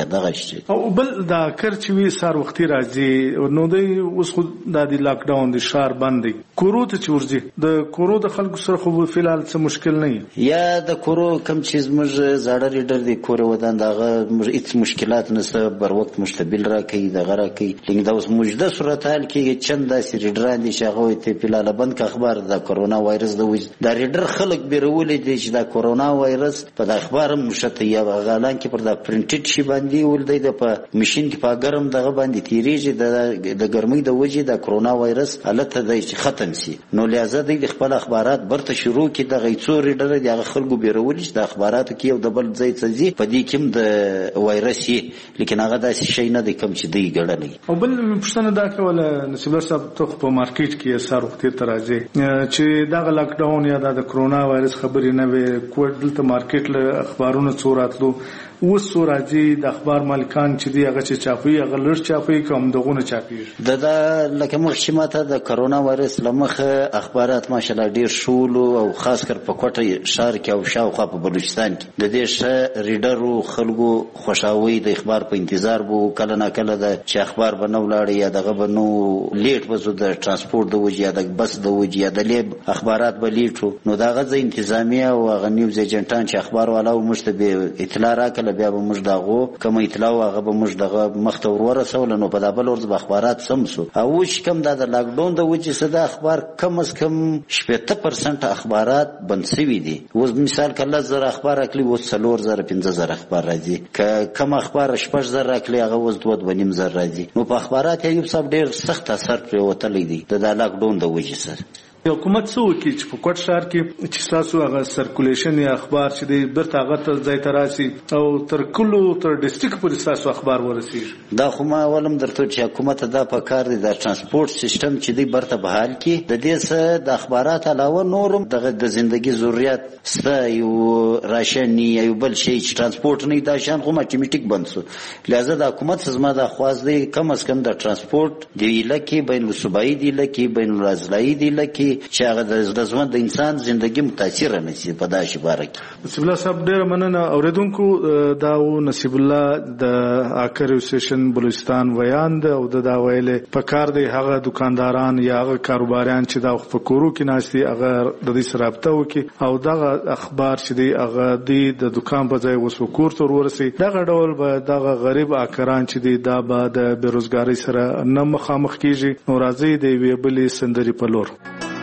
شي. او بل دا کرچوي سار وختي راځي نو د اوس خو د لاک ډاون د شهر باندې کورو ته چورځي د کورو د خلکو سره خو فلال څه مشکل نه یا د کورو کم چیز موږ زړه ریډر د کور ودان دغه هیڅ مشکلات نشته بر وخت مشتبل را کوي دغه را کوي لکه دا اوس موجوده صورت حال کې چند داسې ریډران دي چې هغه ته فلال بند اخبار د کرونا وایرس د وجه د ریډر خلک بیرولې دي چې د کرونا وایرس په د اخبار مشته یا غالان کې پر د پرنټډ شي باندې ولدي د په ماشين کې په ګرم دغه باندې تیریږي د د ګرمۍ د وجه د کرونا وایرس حالت د ختم شي نو لہذا د خپل اخبارات برته شروع کې د غیڅو ریډر د خلکو بیرول چې د اخباراتو کې یو د بل ځای څه زی په دې کې د وایرس یې لیکن هغه داسې شی نه دی کوم چې دی ګړنی او بل پښتنه دا کوله نصیب صاحب ته په مارکیټ کې سار وخت تر راځي چې دا لاک ډاون یا د کرونا وایرس خبرې نه وي کوټ دلته مارکیټ له اخبارونو څوراتلو اوس راځي د اخبار مالکان چې دی هغه چې چاپي هغه لړ چاپي کوم دغونه چاپي د دا لکه مخشماته د کرونا وایرس لمخه اخبارات ماشاءالله ډیر شول او خاص کر په کوټه شهر کې او شاوخوا په بلوچستان کې د دې ش ریډرو خلکو خوشاوي د اخبار په انتظار وو کله نه کله د چې اخبار بنو لاړ یا دغه بنو لیټ وزو د ترانسپورت د وجې یا د بس د وجې یا د لیب اخبارات به لیټو نو دغه ځ انتظامیه او غ نیوز ایجنټان چې اخبار والا مشتبه اطلاع راکړه بیا به موږ دغه کوم اطلاع هغه به موږ دغه مخته ورسول نو په دابل ورځ به اخبارات سمسو او چې کوم د لاک ډاون د وجې صدا اخبار کم از کم شپږ پرسنټ اخبارات بند شوي دي اوس مثال کله زر اخبار اکلی و څلور زره پنځه زره اخبار راځي ک کم اخبار شپږ زره اکلی هغه اوس دوه دوه نیم زره راځي نو په اخبارات یو څه ډیر سخت اثر پرې وتلی دی د لاک ډاون د وجې سره حکومت څو کې چې په کوټ شهر کې چې تاسو هغه سرکولیشن یا اخبار چې دی برته هغه ته ځای تراسي او تر کلو تر ډیسټریکټ پورې تاسو اخبار ورسیږي دا خو ما ولم درته چې حکومت دا په کار دی د ترانسپورت سیستم چې دی برته بحال کې د دې سره د اخبارات علاوه نورم دغه د ژوندۍ ضرورت ستا یو راشن یو بل شی چې ترانسپورت نه دا شان خو اتوماتیک بند شو لہذا د حکومت زما د خواز دی کم از کم د ترانسپورت دی لکه بین الصوبایي دی لکه بین الرازلای دی لکه چې هغه د ژوند د انسان ژوندۍ متاثر نه شي په داسې باره کې نصیب الله صاحب ډیر مننه اوریدونکو دا و نصیب الله د اکر اسوسییشن بلوچستان ویان د او د دا ویلې په کار دی هغه دکانداران یا هغه کاروباریان چې دا په کورو کې ناشتي هغه د دې سره رابطه وکي او دغه اخبار چې دی هغه د دکان په ځای وسو کور تر ورسي دغه ډول به دغه غریب اکران چې دی دا به د بیروزګاری سره نه مخامخ کیږي نو راځي دی ویبلې سندري په لور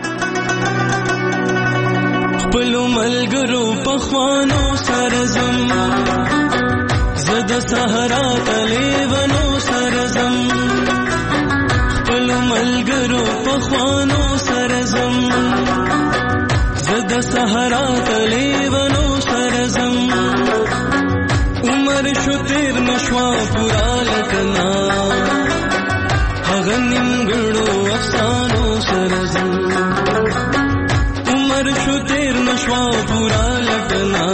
خپلو ملګرو پخوانو سره زم زه د صحرا لیونو سره زم خپلو ملګرو پخوانو سره زم زه د صحرا لیونو سره زم عمر شو تیر نشوا پورا لکنا هغه نیمګړو افسانو سره زم شو تیر نشوا پورا لٹنا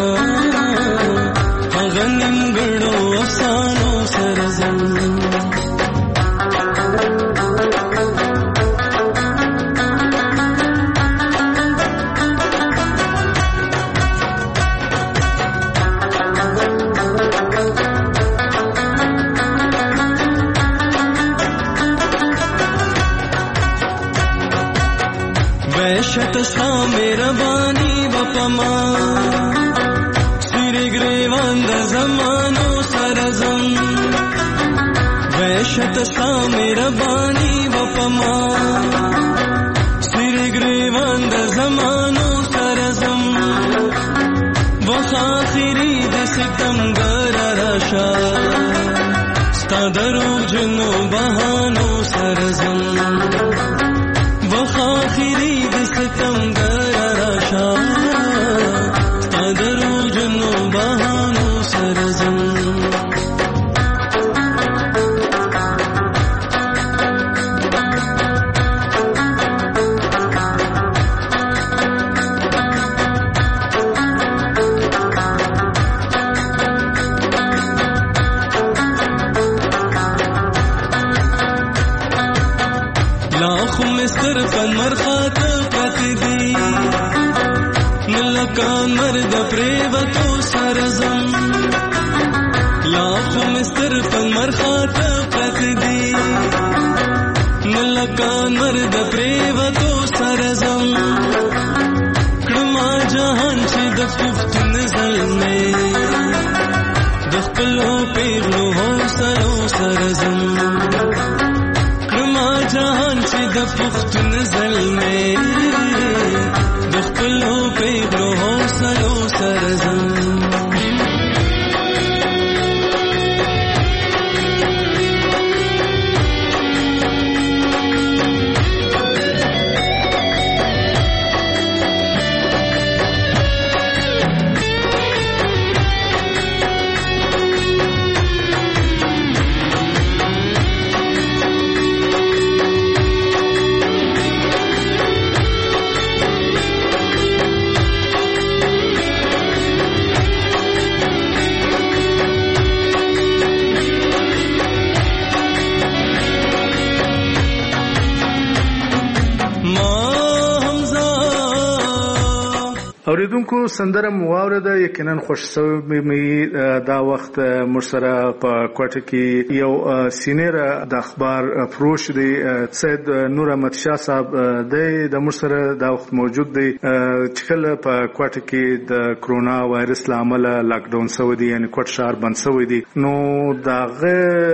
هغه نیمګړو افسانو سره زم وحشت سا مهربانی بپما سری گریوان د زمانو سرزم وحشت سا مهربانی بپما سری گریوان د زمانو سرزم وخ آخری د ستمګر راشا ستا درو جنو بهانو سرزم وخ آخری د ستمګر راشا ستا درو جنو بهانو سرزم مرخات پتی دی نلکان مرد پریوتو سرزم لاخو مستر فمر خاطه پرت دی ملکان مرد پریوتو سرزم کړما جهان چې د پښتون زلمې د خپلو پیغلو حوصلو سرزم کړما جهان چې د پښتون زلمې د خپلو پیغلو حوصلو سرزم اوریدونکو سندره مواورده یقینا خوش شوی مې دا وخت مرسره په کوټه کې یو سینیر د اخبار فروش دی سید نور احمد شاه صاحب د مرسره دا وخت موجود دی چې کله په کوټه کې د کرونا وایرس لامل لاک ډاون شوی دی یعنی کوټ شهر بند شوی دی نو داغه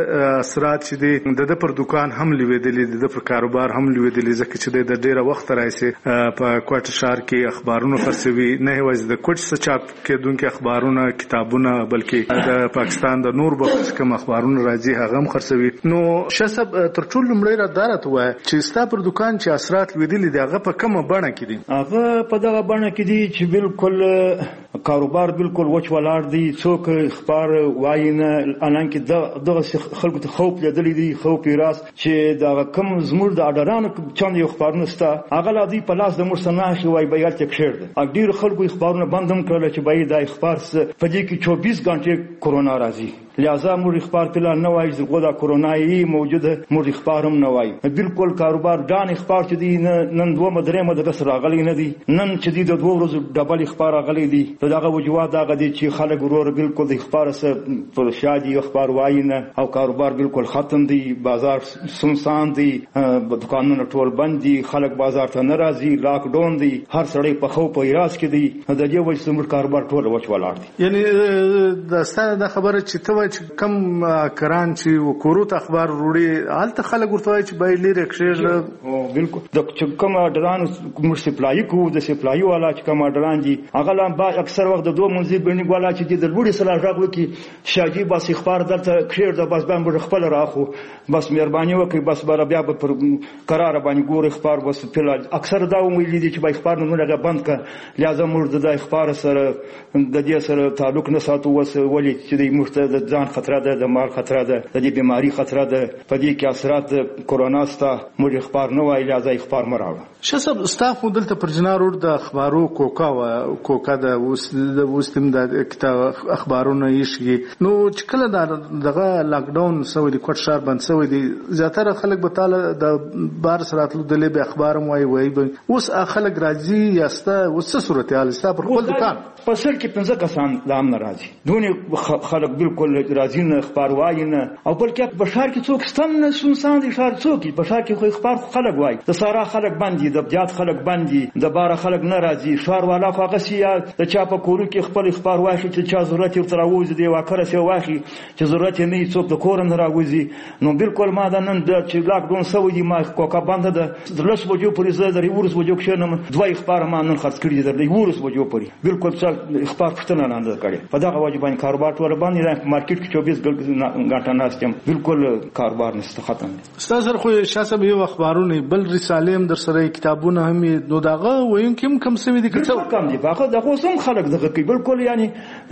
اثرات چې دی د پر دکان هم لیدلې د پر کاروبار هم لیدلې ځکه چې د ډیره وخت راځي په کوټ شهر کې اخبارونه خرڅوي نه یوازې د کوټ څخه چاپ کېدونکو اخبارونه کتابونه بلکې د پاکستان د نور بخش کوم اخبارونه راځي هغه هم خرڅوي نو شسب تر ټولو لمړی را دارت وای چې ستا پر دکان چې اثرات لیدلې دي هغه په کومه بڼه کې دي هغه په دغه بڼه کې دي چې بالکل کاروبار بالکل وچ ولاړ دی څوک اخبار وایي نه الان کې دغه خلکو ته خوف لیدلې دي خوف راس چې دا کم زموږ د اډرانو چاند یو اخبارونه ستا هغه لا دی په لاس د مرسناخي وای بیال تک شیر ده ډیر خلکو اخبارونه بندم کړل چې باید دا اخبار په دې کې چوبیس غنټه کرونا راځي لہذا موږ اخبار په لار نه وایي چې غوډه کرونا یې موجوده موږ اخبار هم نه وایي بالکل کاروبار ډان اخبار چې دی نن دوه مدرې مده بس راغلي نه دي نن چې دی د دوه ورځې ډبل اخبار راغلي دي دغه وجوهات هغه دي چې خلک ورور بالکل د اخبار سره پر شادي اخبار وایي نه او کاروبار بالکل ختم دی بازار سنسان دی دکانونه ټول بند دي خلک بازار ته نه راځي لاک ډاون دی هر سړی په خو په ایراس کې دی د دې وجه زموږ کاروبار ټول وچ ولاړ دی یعنی د ستاسو د خبره چې ته چې کم کران چې وکورو ته اخبار وروړي حالت خلک ورته چې بای لري کښې او بالکل د کوم ډران کوم سپلای کو د سپلای والا چې کوم ډران دي هغه لام با اکثر وخت د دوه منځي بڼي والا چې د لوړي سره راغلي کې شاجي بس اخبار درته کښې د بس باندې خپل راخو بس مهرباني وکړي بس بر بیا پر قرار باندې ګور اخبار بس په اکثر دا ویلي دي چې با اخبار نه لګا بند کړه لازم موږ د اخبار سره د دې سره تعلق نه ساتو وس ولې چې د مرتد ځان خطر ده د مال خطر ده د دې بیماری خطر ده په دې کې اثرات کرونا ستا موږ اخبار نه وایي لازم اخبار مراوړه شسب استاف دلته پر جنارور د اخبارو کوکا و کوکا د وستم د کتاب اخبارونه یې نو چې کله دغه لاک ډاون سوی د کوټ شهر بند سوی دي زیاتره خلک به تعالی د بار سراتلو د لبه اخبار موي وایي اوس خلک راځي یاسته اوس صورتحال ستا پر خپل دکان په سر کې پنځه کسان دام ناراضي دونه خلک بالکل راضي نه اخبار وایي نه او بلکې په شهر کې څوک ستم نه سنسان دي شهر څوک په شهر کې خو اخبار خلک وایي د سارا خلک باندې د بجات خلک باندې د بار خلک ناراضي شهر والا خو هغه سي د چا په کورو کې خپل اخبار وایي چې چا ضرورت یې تر اوځي دی واکره سي واخي چې ضرورت نه یې څوک د کور نه راوځي نو بالکل ما دا نن د چې لاک ډاون سوي دي ما کوکا باندې د درلس بجو پرې زه د ریورس بجو کې نم دوه اخبار ما نن خرڅ کړی د ریورس بجو پرې بالکل څل اخبار پښتنه نه انداز کړی په دغه وجه باندې کاروبار ټول باندې مارکیټ کې چوبیس غنټه ناستم بالکل کاروبار نشته ختم دي ستاسو خو شاسب یو اخبارونه بل رساله هم در سره کتابونه هم نو دغه ویم کوم کم سوي دي کتاب کم دي هغه دغه سم خلک دغه کوي بالکل یعنی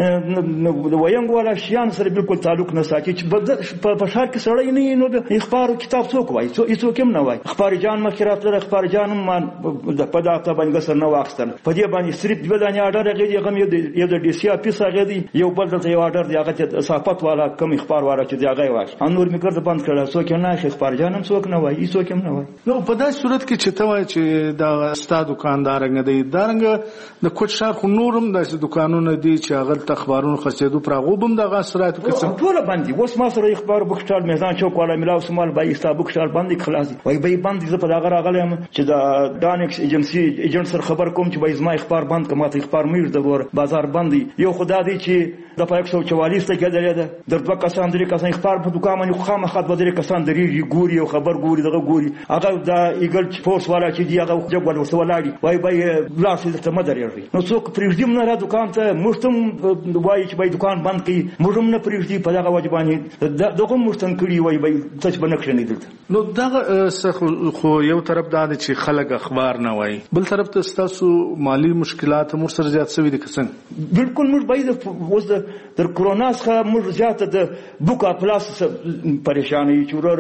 د وینګ ولا شیان سره بالکل تعلق نه ساتي چې په شهر کې سړی نه نو د اخبار کتاب څوک وایي څوک هم نه وایي اخبار جان مخیرات لري اخبار جان ما د پداته باندې سر نه واخستل په دې باندې صرف د ودانې اډر غږی غم یو د ډي سي اپیس غږی یو بل د یو اډر دی هغه صحافت غربت والا کم اخبار والا چې دا غي واش ان نور میګر د بند کړل څوک نه اخبار جانم څوک نه وایي څوک هم نه وایي. نو په داسې صورت کې چې ته وایي چې دا ستا دکاندار نه دی دارنګ د کوټ شهر خو نورم داسې دکانونه دي چې هغه تخبارونو خرڅېدو پر هغه بم دغه اثرات کوي ټول باندې اوس ما سره اخبار بوکټال میدان چوک والا ملاو سمال بای استا بوکټال باندې خلاص وای بای باندې زه په دغه راغلم چې دا دانکس ایجنسی ایجنټ سره خبر کوم چې بای زما اخبار بند کما ته اخبار مې د ور بازار باندې یو خدا دی چې د پایک سو چوالیس ته کېدل ده در دوه کسان درې کسان اخبار په دکان باندې خامہ خط بدري کسان درې ګوري او خبر ګوري دغه ګوري هغه دا ایګل فورس والا چې دی هغه جګ ور ولاړی وای بای لاس دې ته مدري نو څوک پرېږدم نه را دکان ته مشتم وای چې بای دکان بند کړي مړم نه پرېږدي په دغه وجبانی دغه مشتن کړي وای بای تاسو بنکشه نه دلته. نو دغه خو یو طرف دا چې خلک اخبار نه وای بل طرف ته تاسو مالی مشکلات مر سره زیات شوي دي کسان بالکل موږ باید اوس د کرونا څخه موږ زیات د بوکا پلاس پریشانی چورور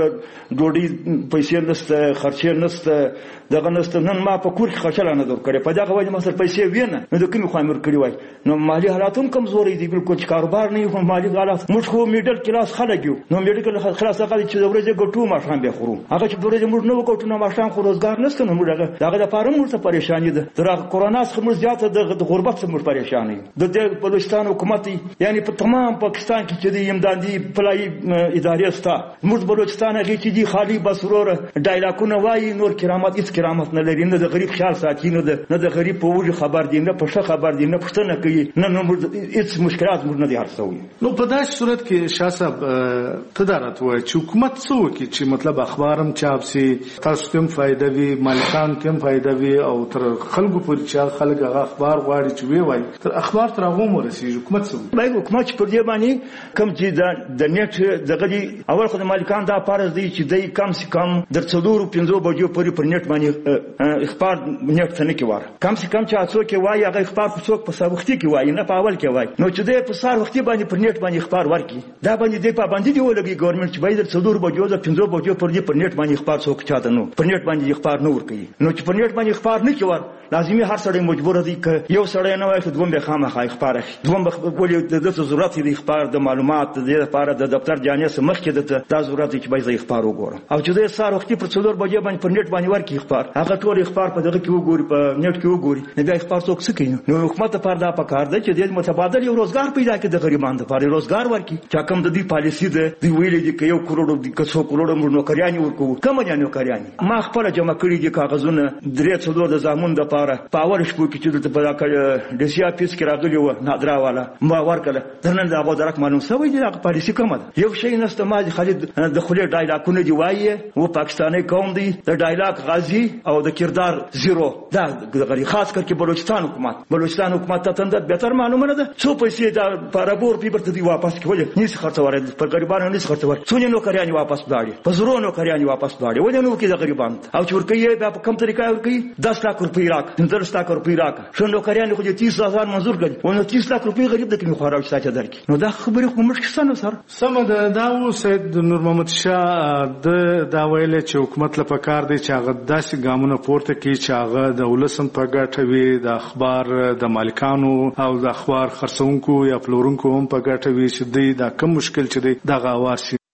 ډوډۍ پیسې نشته خرچې نشته دغه نشته نن ما په کور کې خرچه نه در کړې په دغه وجه ما سره پیسې وینه نو د کومې خامر کړی وای نو مالی حالات هم کمزوري دي بالکل چې کاروبار نه یو مالی حالات موږ خو میډل کلاس خلک یو نو میډل خلاص هغه چې د ورځې ګټو ماشام به خورو هغه چې د ورځې موږ نه وکړو نو ماشام خو روزګار نشته نو موږ هغه د پاره موږ ته پریشانی ده تر کرونا څخه موږ زیات د غربت څخه موږ پریشانی د بلوچستان حکومت یعنی په تمام پاکستان کې چې د امدادي پلای ادارې ستا موږ بلوچستان هغه چې دی خالی بس ورور ډایلاکونه وایي نور کرامت هیڅ کرامت نه لري نه د غریب خیال ساتي نه د نه د غریب په وجه خبر دی نه په ښه خبر دی نه پښتنه کوي نه نو هیڅ مشکلات موږ نه دي هرڅوي. نو په داسې صورت کې شاه صاحب تدارت وای چې حکومت څه وکړي چې مطلب اخبارم چاپ سي تاسو ته هم فائدہ وي مالکان ته هم فائدہ وي او تر خلکو پورې چې خلک هغه اخبار غواړي چې وی وای تر اخبار تر هغه ورسیږي حکومت څه وایي حکومت پر دې باندې کم چې د نیټ دغه دی اول خو د مالکان دا فرض دی چې دای کم سي کم در څلورو پنځو بجو پورې پر نیټ باندې اخبار نیټ څنګه کې واره کم سي کم چې څوک وایي هغه اخبار په څوک په سابقتي کې وایي نه په اول کې وایي نو چې دې په سار وختي باندې پر نیټ باندې اخبار ورکي دا باندې دې په باندې دی ولګي ګورنمنت چې باید در څلورو بجو د پنځو بجو پر دې پر نیټ باندې اخبار څوک چاته نو پر نیټ باندې اخبار نه ورکي نو چې پر نیټ باندې اخبار نه کوي لازمي هر سړی مجبور دی ک یو سړی نه وایي چې دوم به خامخا اخبار اخلي دوم به ولې د ضرورت دی اخبار د معلومات د لپاره د دفتر جانې سره مخ کې د ضرورت دی چې باید اخبار وګورم او چې د سار وختي پر څلور بجې باندې پر نیټ باندې ورکي اخبار هغه ټول اخبار په دغه کې وګوري په نیټ کې وګوري نه بیا اخبار څوک څه کوي نو حکومت لپاره دا پکار دی چې د متبادل یو روزګار پیدا کړي د غریبانو لپاره روزګار ورکړي چې کوم د دې پالیسي ده دی ویلې دي چې یو کروڑ د کڅو کروڑ نو کریاني ورکو کوم نه نو کریاني ما خپل جمع کړی دي کاغذونه درې څلور د زامن د لپاره پاور شپو کې چې د په د سي اپیس کې راغلی و نادرا والا ما ورکړه درنن دا غو درک معلوم سوي دي د پالیسي کومه یو شی نسته ما خالد د خولي ډایلاکونه دی وایي و پاکستاني قوم دی د ډایلاک غازی او د کردار زیرو دا غری خاص کر کې بلوچستان حکومت بلوچستان حکومت ته تند به معلومه نه ده څو پیسې دا پارابور پیپر ته دی واپس کولې نيس خرڅوره پر غریبانو نيس خرڅوره څونه نو کریاني واپس داړي په زرو نو کریاني واپس داړي ولې نو کې د غریبانو او چې ورکې به په کم طریقه ورکې دس لک روپۍ راک پنځه لک روپۍ راک شنو کریاني خو دې تیس هزار منظور کړي ونه تیس لک روپۍ غریب د کوم خوراک ساته درکې نو دا خبره کوم مشکل نه سر سم ده دا و سید نور محمد شاه د دا ویل چې حکومت لپاره کار دی چې هغه داسې ګامونه پورته کړي چې هغه د ولسم په ګټه وي د اخبار د مالکانو او د اخبار خرڅونکو یا پلورونکو هم په ګټه وي چې دوی دا کم مشکل چې دی دغه اواز شي.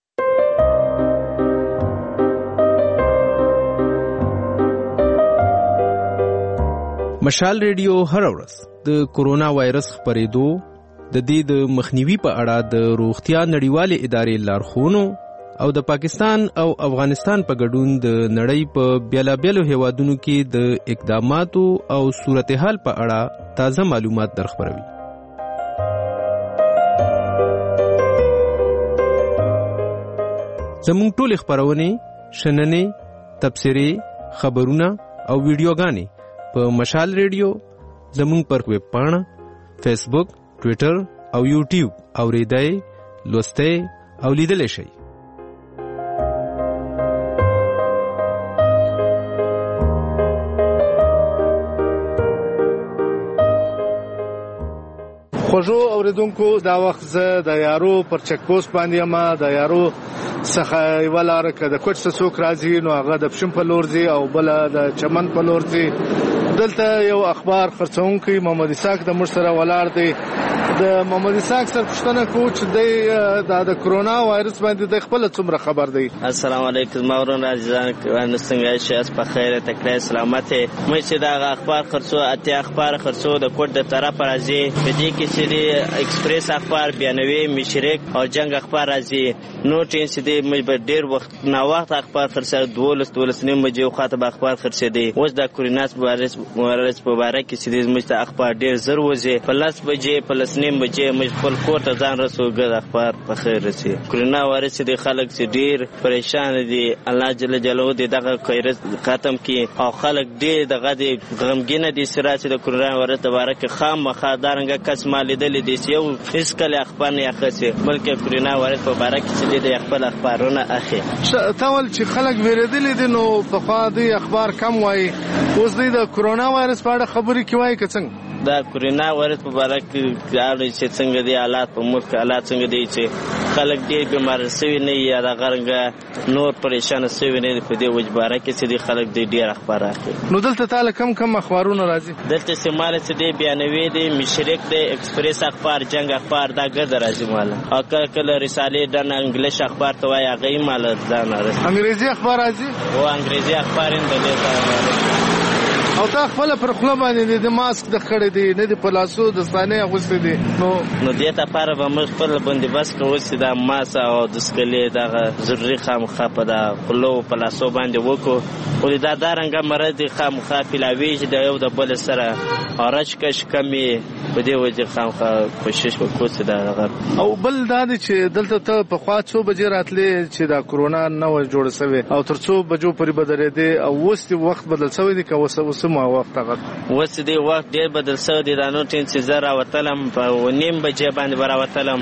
مشال ریډیو هر ورځ د کورونا وایرس خپرېدو د دې د مخنیوي په اړه د روغتیا نړیوالې ادارې لارښوونو او د پاکستان او افغانستان په ګډون د نړۍ په بیلابیلو هیوادونو کې د اقداماتو او صورتحال په اړه تازه معلومات درخبروي. زموږ ټول خبرونه شننې تبصرې خبرونه او ویډیوګانې په مشال ریډیو زموږ پر ویب پاڼه فیسبوک ټویټر او یوټیوب اوریدای لوستئ او لیدلی شئ. خوږو اوریدونکو دا وخت زه د یارو پر چک پوسټ باندې ما د یارو څخه یو لار کې د کوټ څوک راځي نو هغه د پښم په لور ځي او بل د چمن په لور ځي. دلته یو اخبار خرڅونکي محمد اسحاق د مر سره ولاړ دی. د محمد اسحاق سره پښتنه کوچ دی د کرونا وایرس باندې د خپل څومره خبر دی. السلام علیکم مورون عزیزان کوان څنګه شئ په خیر تکړه سلامت مې چې دا اخبار خرڅو اته اخبار خرڅو د کوټ د طرف راځي په دې کې چې دی ایکسپریس اخبار بیانوي مشرک او جنگ اخبار راځي نو ټین چې دی مې ډیر وخت نا وخت اخبار خرڅه دولس دولس نیم بجې خاطب اخبار خرڅه دی. اوس د کورونا وایرس وایرس په اړه کې چې دی مې اخبار ډیر زر وځي په لاس بجې په لاس نیم بجې مې خپل کوټ ځان رسوګ اخبار په خیر رسي. کورونا وایرس دی خلک چې ډیر پریشان دي الله جل جلاله دې دغه وایرس ختم کړي او خلک ډیر دغه دې غمګین دي سره چې د کورونا وایرس تبارک خام مخادارنګ کس مال دي دي یو هیڅ کله اخبار نه اخسي بلکې کورونا وایرس په اړه کې چې د خپل اخبارونه اخی تاول چې خلک ویریدل دي نو په خوا دې اخبار کم وای اوس دې د کورونا وایرس په اړه خبرې کوي که څنګه دا کورونا وایرس په اړه کې اړ چې څنګه دي حالات په ملک حالات څنګه دي چې خلک ډیر بیمار شوي نه یا د غرنګ نور پریشان شوي نه په دې وجباره کې چې دي خلک ډیر اخبار اخلي. نو دلته تعالی کم کم اخبارونه راځي دلته سیمال چې دی بیانوي دی مشرک دی ایکسپریس اخبار جنگ اخبار دا ګرځ راځي مال او کله رساله د انګلیش اخبار ته وایي هغه مال ځان راځي انګریزي اخبار راځي او انګریزي اخبار هم دی او تا خپل پر خپل باندې د ماسک د خړې دي نه د پلاسو د ستانه غوښتي دي نو نو دې ته لپاره به موږ خپل باندې بس کوو چې د ماس او د سکلې د ضروري خامخا په د خلو پلاسو باندې وکړو او دا دارنګ مرض خامخا پلاوي چې د یو د بل سره اورچ کش کمی په دې وجه خامخا کوشش وکړو چې دا او بل دا چې دلته ته په خوا څو بجې راتلې چې دا کرونا نو جوړ شوی او تر څو بجو پورې بدلې دي او وست وخت بدل شوی دي که وسه ما وخت هغه وس دی وخت ډیر بدل شو دی رانو ټین چې زرا وتلم په نیم بجې باندې برا وتلم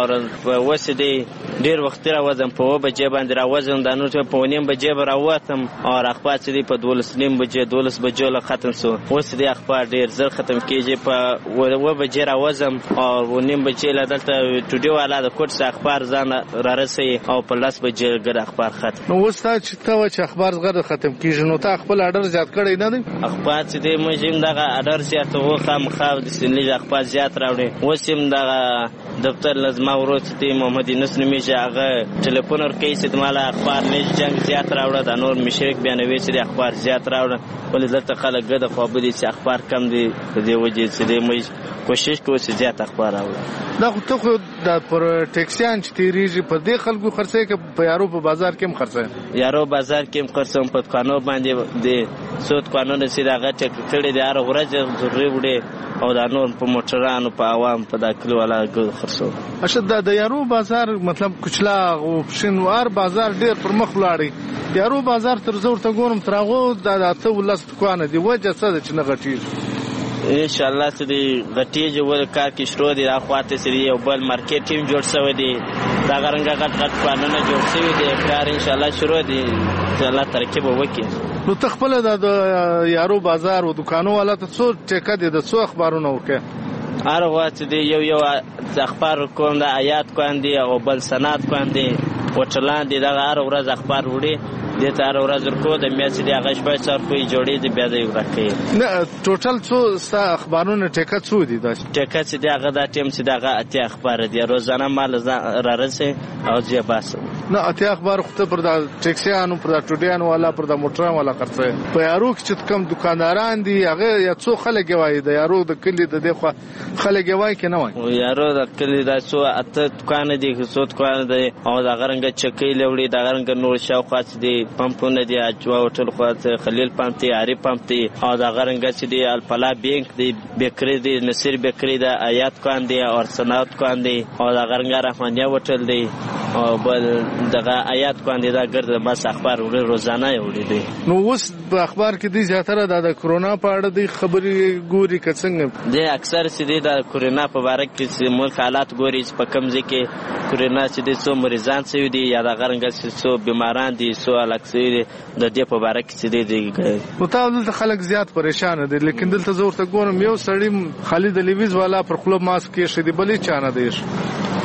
او وس دی ډیر وخت را وزم په و بجې باندې را وزم د نو په نیم بجې برا وتم او اخبار چې دی په دولس نیم بجې دولس بجې لا ختم شو وس دی اخبار ډیر زر ختم کیږي په و بجې را وزم او نیم بجې لا دلته ټوډي والا د کوټ څخه اخبار ځان را رسي او په لاس بجې ګر اخبار ختم نو وستا چې ته چې اخبار زغره ختم کیږي نو ته خپل اډر زیات کړی نه دی اخبار چې دی مجم دغه اډر زیات وو خامخا د سنلي اخبار زیات راوړي وسیم دغه دفتر لازم ورته دی محمد انس نمیشه هغه ټلیفون ورکې چې مال اخبار نه جنگ زیات راوړه د نور مشرک بیانوي چې اخبار زیات راوړه ولې دلته خلک ګډه خو به دي چې اخبار کم دي په دې وجه چې دی مې کوشش کوو چې زیات اخبار راوړه دا خو ته خو د پر ټیکسیان چې تیریږي په دې خلکو خرڅه کې په یارو په بازار کې هم خرڅه یارو بازار کې هم خرڅوم په قانون باندې دی سود قانون چې دا غټ کړي دی هر ورځ ضروري وړي او دا نور په موټرانو په عوام په داخلي والا خرڅو اشد د یارو بازار مطلب کچلا او شنوار بازار ډیر پر مخ لاړی یارو بازار تر زور ته ګورم ترغو د اته ولس دکان دی وجه څه چې نه غټیږي ان شاء الله چې دی غټیږي ول کار کې شروع دی اخواته سری یو بل مارکیټ ټیم جوړ شوی دی دا غرنګ غټ غټ پلانونه جوړ شوی دی کار ان شاء الله شروع دی چې الله ترکیب وکړي نو تخپل د یارو بازار او دکانو والا ته څو ټیکه دي د څو اخبارونه وکړي هر وخت دی یو یو اخبار کوم د آیات کاندي او بل سند کاندي وټلان دي دا هر ورځ اخبار وړي د تار ورځ ورکو د میاشتې د هغه شپه څار کوی جوړې د بیا د ورکې نه ټوټل څو ستا اخبارونه ټیکه څو دي دا ټیکه چې دغه د ټیم چې دغه اته اخبار دي روزانه مال را رسي او ځي بس نه اته اخبار خو ته پر د ټیکسیانو پر د ټوډیانو والا پر د موټرانو والا خرڅه په یارو چې کم دکانداران دي هغه یا څو خلک وایي د یارو د کلی د دغه خلک وایي کنه وایي یارو د کلی د څو اته دکان دي څو دکان دي او د غرنګ چکی لوړي د غرنګ نور شاوخات دي پمپونه دي اجوا هوټل خواته خلیل پمپ دي عاری پمپ دي او د غرنګ چې دي الفلا بانک دي بیکری دي نصیر بیکری د آیات کان دي او سنات کان دي او د غرنګ رحمانیه هوټل دي او بل دغه آیات کان دي دا ګرځي بس اخبار وړي روزانه وړي دي نو اوس په اخبار کې دي زیاتره د کرونا په اړه دي خبري ګوري کڅنګ دي اکثر چې دي د کرونا په اړه کې چې ملک حالات ګوري په کم ځای کې کرونا چې دي څو مریضان سوي دي یا د غرنګ څو بیماران دي څو الکسي دي د دې په اړه کې چې دي نو تاسو دلته خلک زیات پریشان دي لیکن دلته زور ته ګورم یو سړی خالد لیویز والا پر خپل ماسک کې شدي بلې چانه دی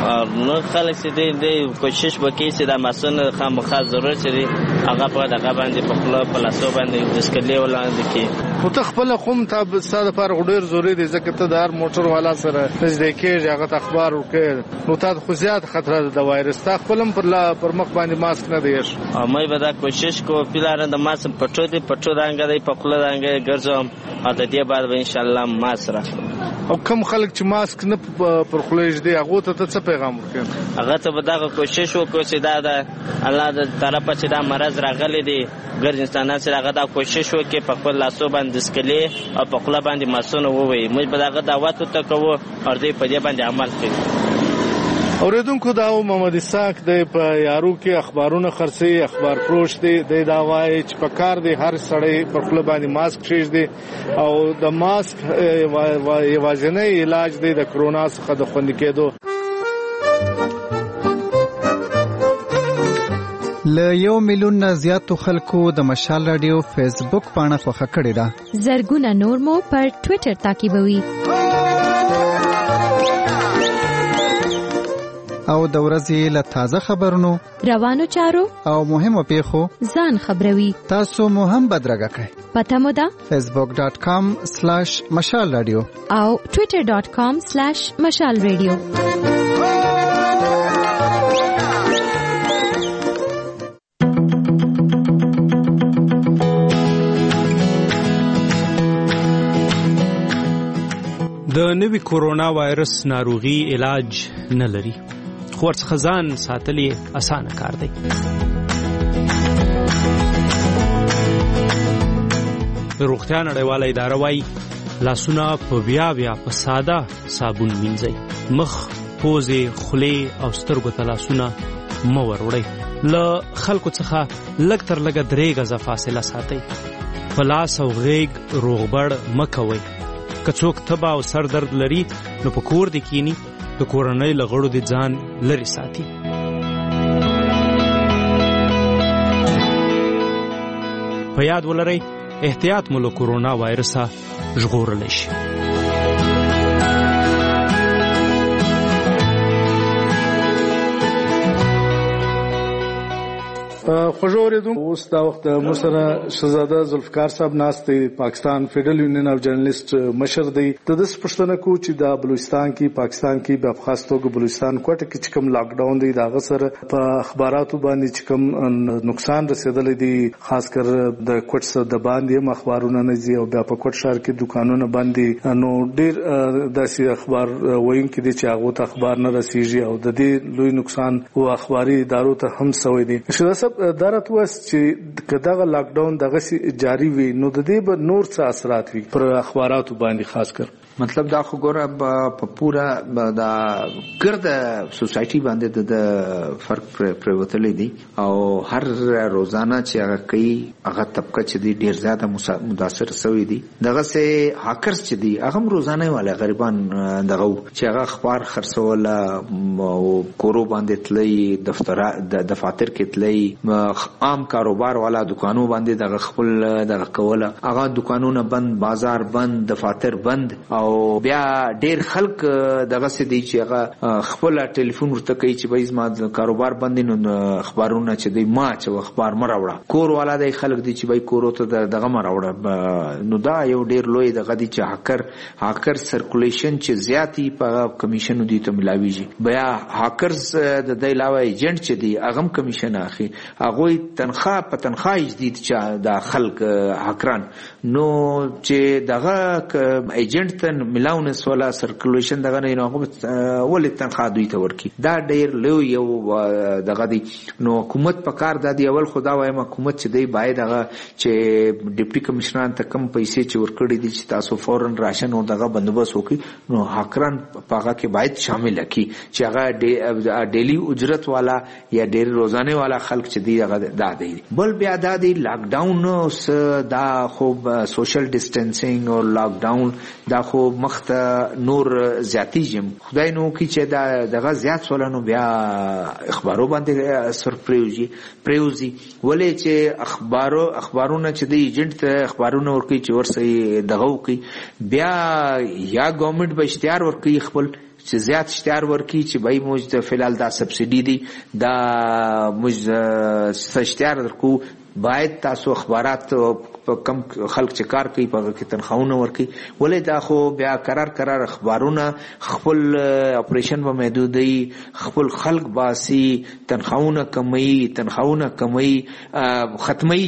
نو خلک چې دی کوشش وکړي چې د ماسونه خامخا ضرورت دی هغه په دغه باندې په خپل په لاسو باندې د سکلې ولاندې کې خو ته خپل قوم ته ستاسو لپاره ډېر ضروري دی ځکه ته د هر موټر والا سره نږدې کېږي هغه ته اخبار ورکړي نو ته خو زیات خطر ده د وایرس تا خپل پر پر مخ باندې ماسک نه دیش مې به دا کوشش کو پیلار د ماسک پټو دی پټو رنګ دی په خپل رنګ ګرځم او د دې بعد به ان شاء الله ماسک راخلم او کوم خلک چې ماسک نه پر خلیج دی هغه ته څه پیغام ورکړي هغه ته به دا کوشش وکړو چې دا د الله د طرفه چې دا مرز راغلی دی ګرځ انسانان سره هغه دا کوشش وکړي په خپل لاسو باندې سکلې او په خپل باندې ماسونه ووي موږ به دا دعوت وکړو او دې په دې باندې عمل کوي. اوریدونکو دا محمد اسحاق د په یارو کې اخبارونه خرڅي اخبار فروش دی د دا وایي چې په کار دی هر سړی په خپل باندې ماسک شیش دی او د ماسک یوازینی علاج دی د کرونا څخه د خوندي کېدو. ل یو میلیون نه زیاتو خلکو د مشال رادیو فیسبوک پاڼه خوښه کړې ده. زرګونه نور مو پر ټوئیټر تعقیبوي او د ورځې له تازه خبرونو روانو چارو او مهمو پیښو ځان خبروي. تاسو مو هم بدرګه کړئ. پته مو ده facebook dot com slash مشال رادیو او twitter dot com slash مشال رادیو. د نوي کورونا وایرس ناروغي علاج نه لري خو ورڅخه ځان ساتل یې اسانه کار دی. د روغتیا نړیواله اداره وایي لاسونه په بیا بیا په ساده صابون مینځئ. مخ، پوزې، خولې او سترګو ته لاسونه مه وروړئ. له خلکو څخه لږ تر لږه درې غزه فاصله ساتئ. په لاس او غېږ روغبړ مه کوئ. که څوک تبه او سر درد لري نو په کور دې کینی د کورنۍ له غړو دې ځان لرې ساتي. په یاد ولرئ احتیاط مو له کورونا وایرسه ژغورلی شي. خوږو اوریدونکو اوس دا وخت موږ سره شهزاده ذوالفقار صاحب ناست دی پاکستان فیډرل یونین اف جرنالیست مشر دی. د دې پښتنه کو چې د بلوچستان کې پاکستان کې په خاص توګه بلوچستان کوټه کې چې کوم لاک ډاون دی دا غسر په اخباراتو باندې چې کوم نقصان رسیدلی دی خاص کر د کوټ سره د باندې مخبارونه نه دي او بیا په کوټ شهر کې دکانونه باندې نو ډیر داسې اخبار وایي کې چې هغه ته اخبار نه رسیږي او د دې لوی نقصان او اخباري ادارو ته هم سوي دي. شهزاده دارت واس چې کداغه لاک ډاون دغه جاری وي نو د دې به نور څه اثرات وي پر اخباراتو باندې خاص کر مطلب دا خو ګوره په پورا دا ګرد سوسایټي باندې د فرق پروتلې دي او هر روزانه چې هغه کوي هغه طبقه چې دي ډیر زیاته متاثر شوی دي. دغه سه هاکرز چې دي هغه روزانه والا غریبان دغه چې هغه اخبار خرڅول او کورو باندې تللی دفتر د دفاتر کې تللی عام کاروبار والا دکانو باندې دغه خپل دغه کوله هغه دکانونه بند بازار بند دفاتر بند او بیا ډیر خلک دغه سې دي چې هغه خپل ټلیفون ورته کوي چې وایي زما کاروبار بند نو اخبارونه چې دی ما چې اخبار مراوړه کور والا د خلک دي چې وایي کورو ته دغه مراوړه نو دا یو ډیر لوی دغه دي چې هاکر هاکر سرکولیشن چې زیاتی په کمیشن دي ته ملاويږي. بیا هاکرز د دې علاوه ایجنټ چې دي هغه کمیشن اخی هغه تنخواه په تنخواه جديد چې د خلک هاکران نو چې دغه ایجنټ ته ملاونس ولا سرکولیشن دغه نه نو ولې تنخواه دوی ته ورکی دا ډیر لوی یو دغه دی. نو حکومت په کار د دی اول خدا وایم حکومت چې دی باید دغه چې ډیپټي کمشنران ته کم پیسې چې ورکړي دي چې تاسو فورن راشن او دغه بندوبست وکړي نو هاکران په هغه کې باید شامل کړي چې هغه ډیلی اجرت والا یا ډیر روزانه والا خلک چې دی هغه دا دی. بل بیا دا دی لاک ډاون اوس دا خو سوشل ډیسټنسینګ او لاک ډاون دا خو مخته نور زیاتی جم خدای نو کی چې دا دغه زیات سولانو بیا اخبارو باندې سرپریوزي پریوزي ولې چې اخبارو اخبارونه چې د ایجنټ ته اخبارونه ورکي چې ورسې دغه وکي بیا یا ګورنمنت به اشتهار ورکي خپل چې زیات اشتهار ورکړي چې بای موږ د فلال دا سبسيډي دي دا موږ اشتهار درکو باید تاسو اخبارات کم خلک چې کار کوي په کې تنخواونه ورکړي ولې دا خو بیا قرار قرار اخبارونه خپل اپریشن په محدودي خپل خلک باسي تنخواونه کمي تنخواونه کمي ختمي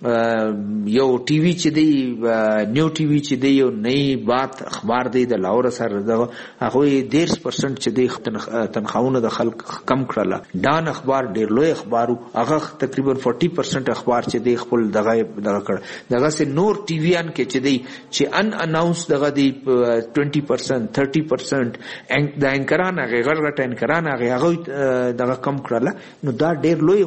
یو ټي وي چې دی نیو ټي وي چې دی یو نئی بات اخبار دی د لاور سره د هغه ډیر پرسنټ چې دی تنخواونه د خلک کم کړله ډان اخبار ډیر لوی اخبارو هغه تقریبا چالیس پرسنټ اخبار چې دی خپل دغه دغه کړ دغه سه نور ټي وي ان کې چې دی چې ان اناونس دغه دی بیس پرسنټ تیس پرسنټ د انکران هغه غړغټ انکران هغه هغه دغه کم کړله نو دا ډیر لوی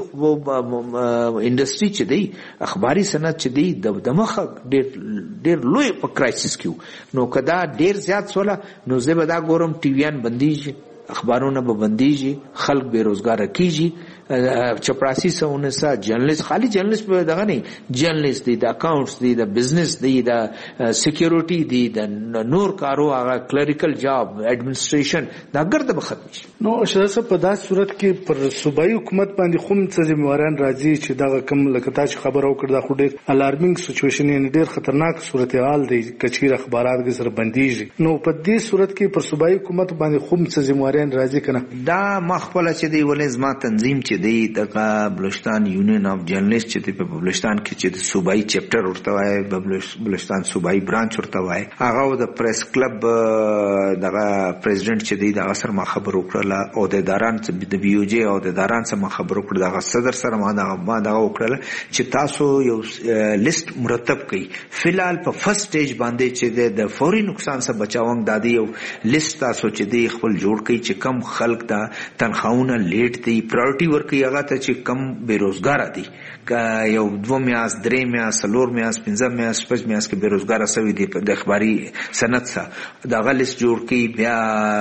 انډستری چې دی اخباري صنعت چې دی د دمخه ډیر ډیر لوی په کرایسس کې نو کدا ډیر زیات سوله نو زه به دا ګورم ټي ویان بنديږي اخبارونه به بنديږي خلک بیروزګار کیږي چپراسی سونه سا جرنالست خالی جرنالست به دغه نه جرنالست دی د اکاونټس دی د بزنس دی د سکیورټي دی د نور کارو هغه کلریکل جاب اډمنستریشن دا ګرځي به ختم شي نو شاته په داسې صورت کې پر صوبایي حکومت باندې کوم څه ذمہواران راځي چې دا کم لکه تاسو خبر او کړه دا خو ډیر الارمینګ سچويشن یعنی ډیر خطرناک صورتحال دی کچیر اخبارات کې سره بنديږي نو په دې صورت کې پر صوبایي حکومت باندې کوم څه ذمہواران راځي کنه دا مخبل چې دی ولې زما تنظیم چې دی دغه بلوچستان یونین اف جرنالست چې په بلوچستان کې چې د صوبایي چپټر ورته وای بلوچستان صوبایي برانچ ورته وای هغه د پریس کلب دغه پریزیدنت چې دی دغه سره ما خبر وکړه او د اداران د بي او جي او د اداران سره ما خبر وکړه دغه صدر سره ما دغه ما دغه وکړه چې تاسو یو لیست مرتب کړئ فلحال په فرست سټیج باندې چې د فوري نقصان څخه بچاوم د دې یو لیست تاسو چې دی خپل جوړ کړئ چې کم خلک دا تنخواونه لیټ دی پرایورټي ورکړي هغه ته چې کم بیروزګار دي یو دو میاس درې میاس څلور میاس پنځه میاس شپږ میاس کې بیروزګار سوي دي د اخباري صنعت څخه دا غلیس جوړ کړي بیا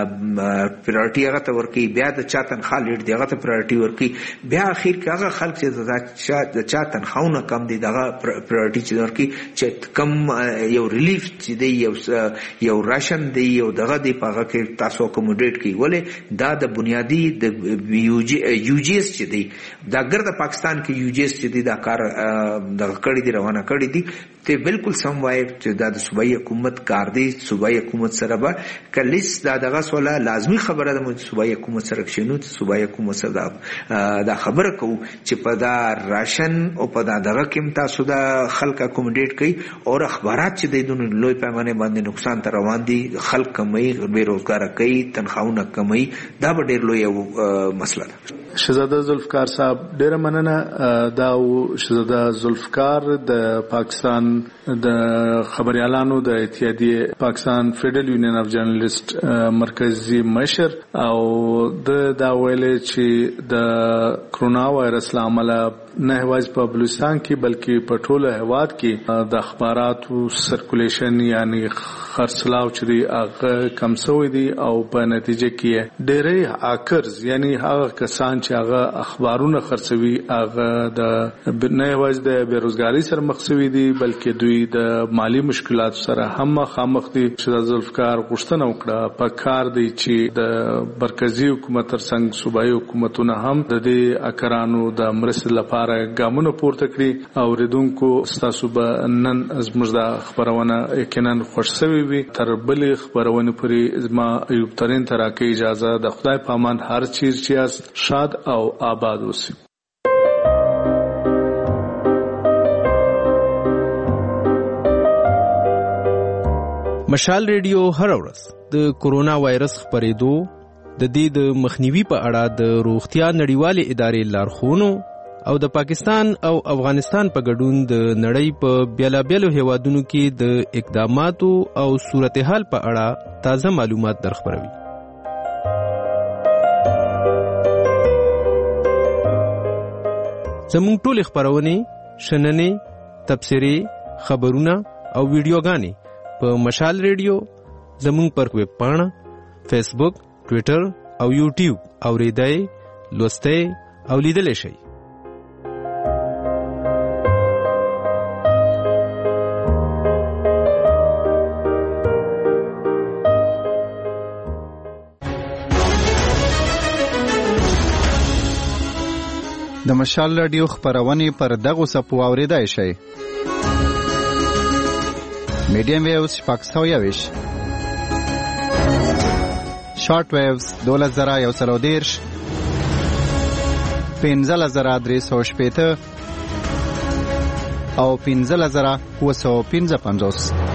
پرایورټي هغه ته ورکړي بیا د چا تنخواه لیټ دی هغه ته پرایورټي ورکړي بیا اخر کې هغه خلک چې د چا تنخواهونه کم دي دغه پرایورټي چې ورکړي چې کم یو ریلیف چې دی یو یو راشن دی یو دغه دی په هغه کې تاسو کوموډیټ کړئ ولې دا د بنیادی د یو جی ایس چې دی دا ګرد پاکستان کې یو جی ایس چې دی دا کار د کړي دی روانه کړي دي ته بالکل سم وای چې دا د صوبایي حکومت کار دی صوبایي حکومت سره به کلیس دا دغه سواله لازمی خبره ده چې صوبایي حکومت سره شنو صوبایي حکومت سره دا خبره کو چې په دا راشن او په دا دغه کې تاسو دا خلک اکوموډیټ کړي او اخبارات چې د دونو لوی پیمانه باندې نقصان تر روان دي خلک کمي بیروزګار کوي تنخواهونه کمي دا به ډیر لوی مسله ده شهزاده ذوالفقار صاحب ډیره مننه دا شهزاده ذوالفقار د پاکستان د خبريالانو د اتحادیه پاکستان فیډرل یونین اف جرنالست مرکزی مشر او د دا ویلې چې د کرونا وایرس لامل نه هواز په بلوچستان کې بلکې په ټوله هواد کې د اخباراتو سرکولیشن یعنی خرڅلاو چې هغه کم شوی دی او په نتیجه کې ډېرې هاکرز یعنی هغه کسان چې هغه اخبارونه خرڅوي هغه د نه هواز د بیروزګاری سره مخ شوی دي بلکې دوی د مالی مشکلات سره هم مخامخ دي. شهزاده ذوالفقار غوښتنه وکړه په کار دی چې د مرکزی حکومت ترڅنګ صوبایي حکومتونه هم د دې اکرانو د مرستې لپاره ګامونه پورته کړي او ریدونکو ستاسو به نن زموږ د خبرونه یقینا خوښ شوي وي تر بلې خبرونه پورې زما ایوب ترین ته راکړئ اجازه د خدای په امان هر چیز چې یاست شاد او آباد اوسئ. مشال ریډیو هر ورځ د کورونا وایرس خپرېدو د دې د مخنیوي په اړه د روغتیا نړیوالې ادارې لارښوونو او د پاکستان او افغانستان په ګډون د نړۍ په بیلابیلو هیوادونو کې د اقداماتو او صورتحال په اړه تازه معلومات درخبروي. زموږ ټول خبرونه شننې تبصرې خبرونه او ویډیوګانې په مشال ریډیو زموږ پر ویب پاڼه فیسبوک ټویټر او یوټیوب اوریدای لوستئ او لیدلی شئ. د مشال رادیو خبرونه پر دغه سپو اوریدای شي. میډیم ویوز شپږ سوه یوویش، شارټ ویوز دولس زره یو سل او دېرش، پنځلس زره درې سوه شپېته او پنځلس زره اووه سوه پنځه پنځوس.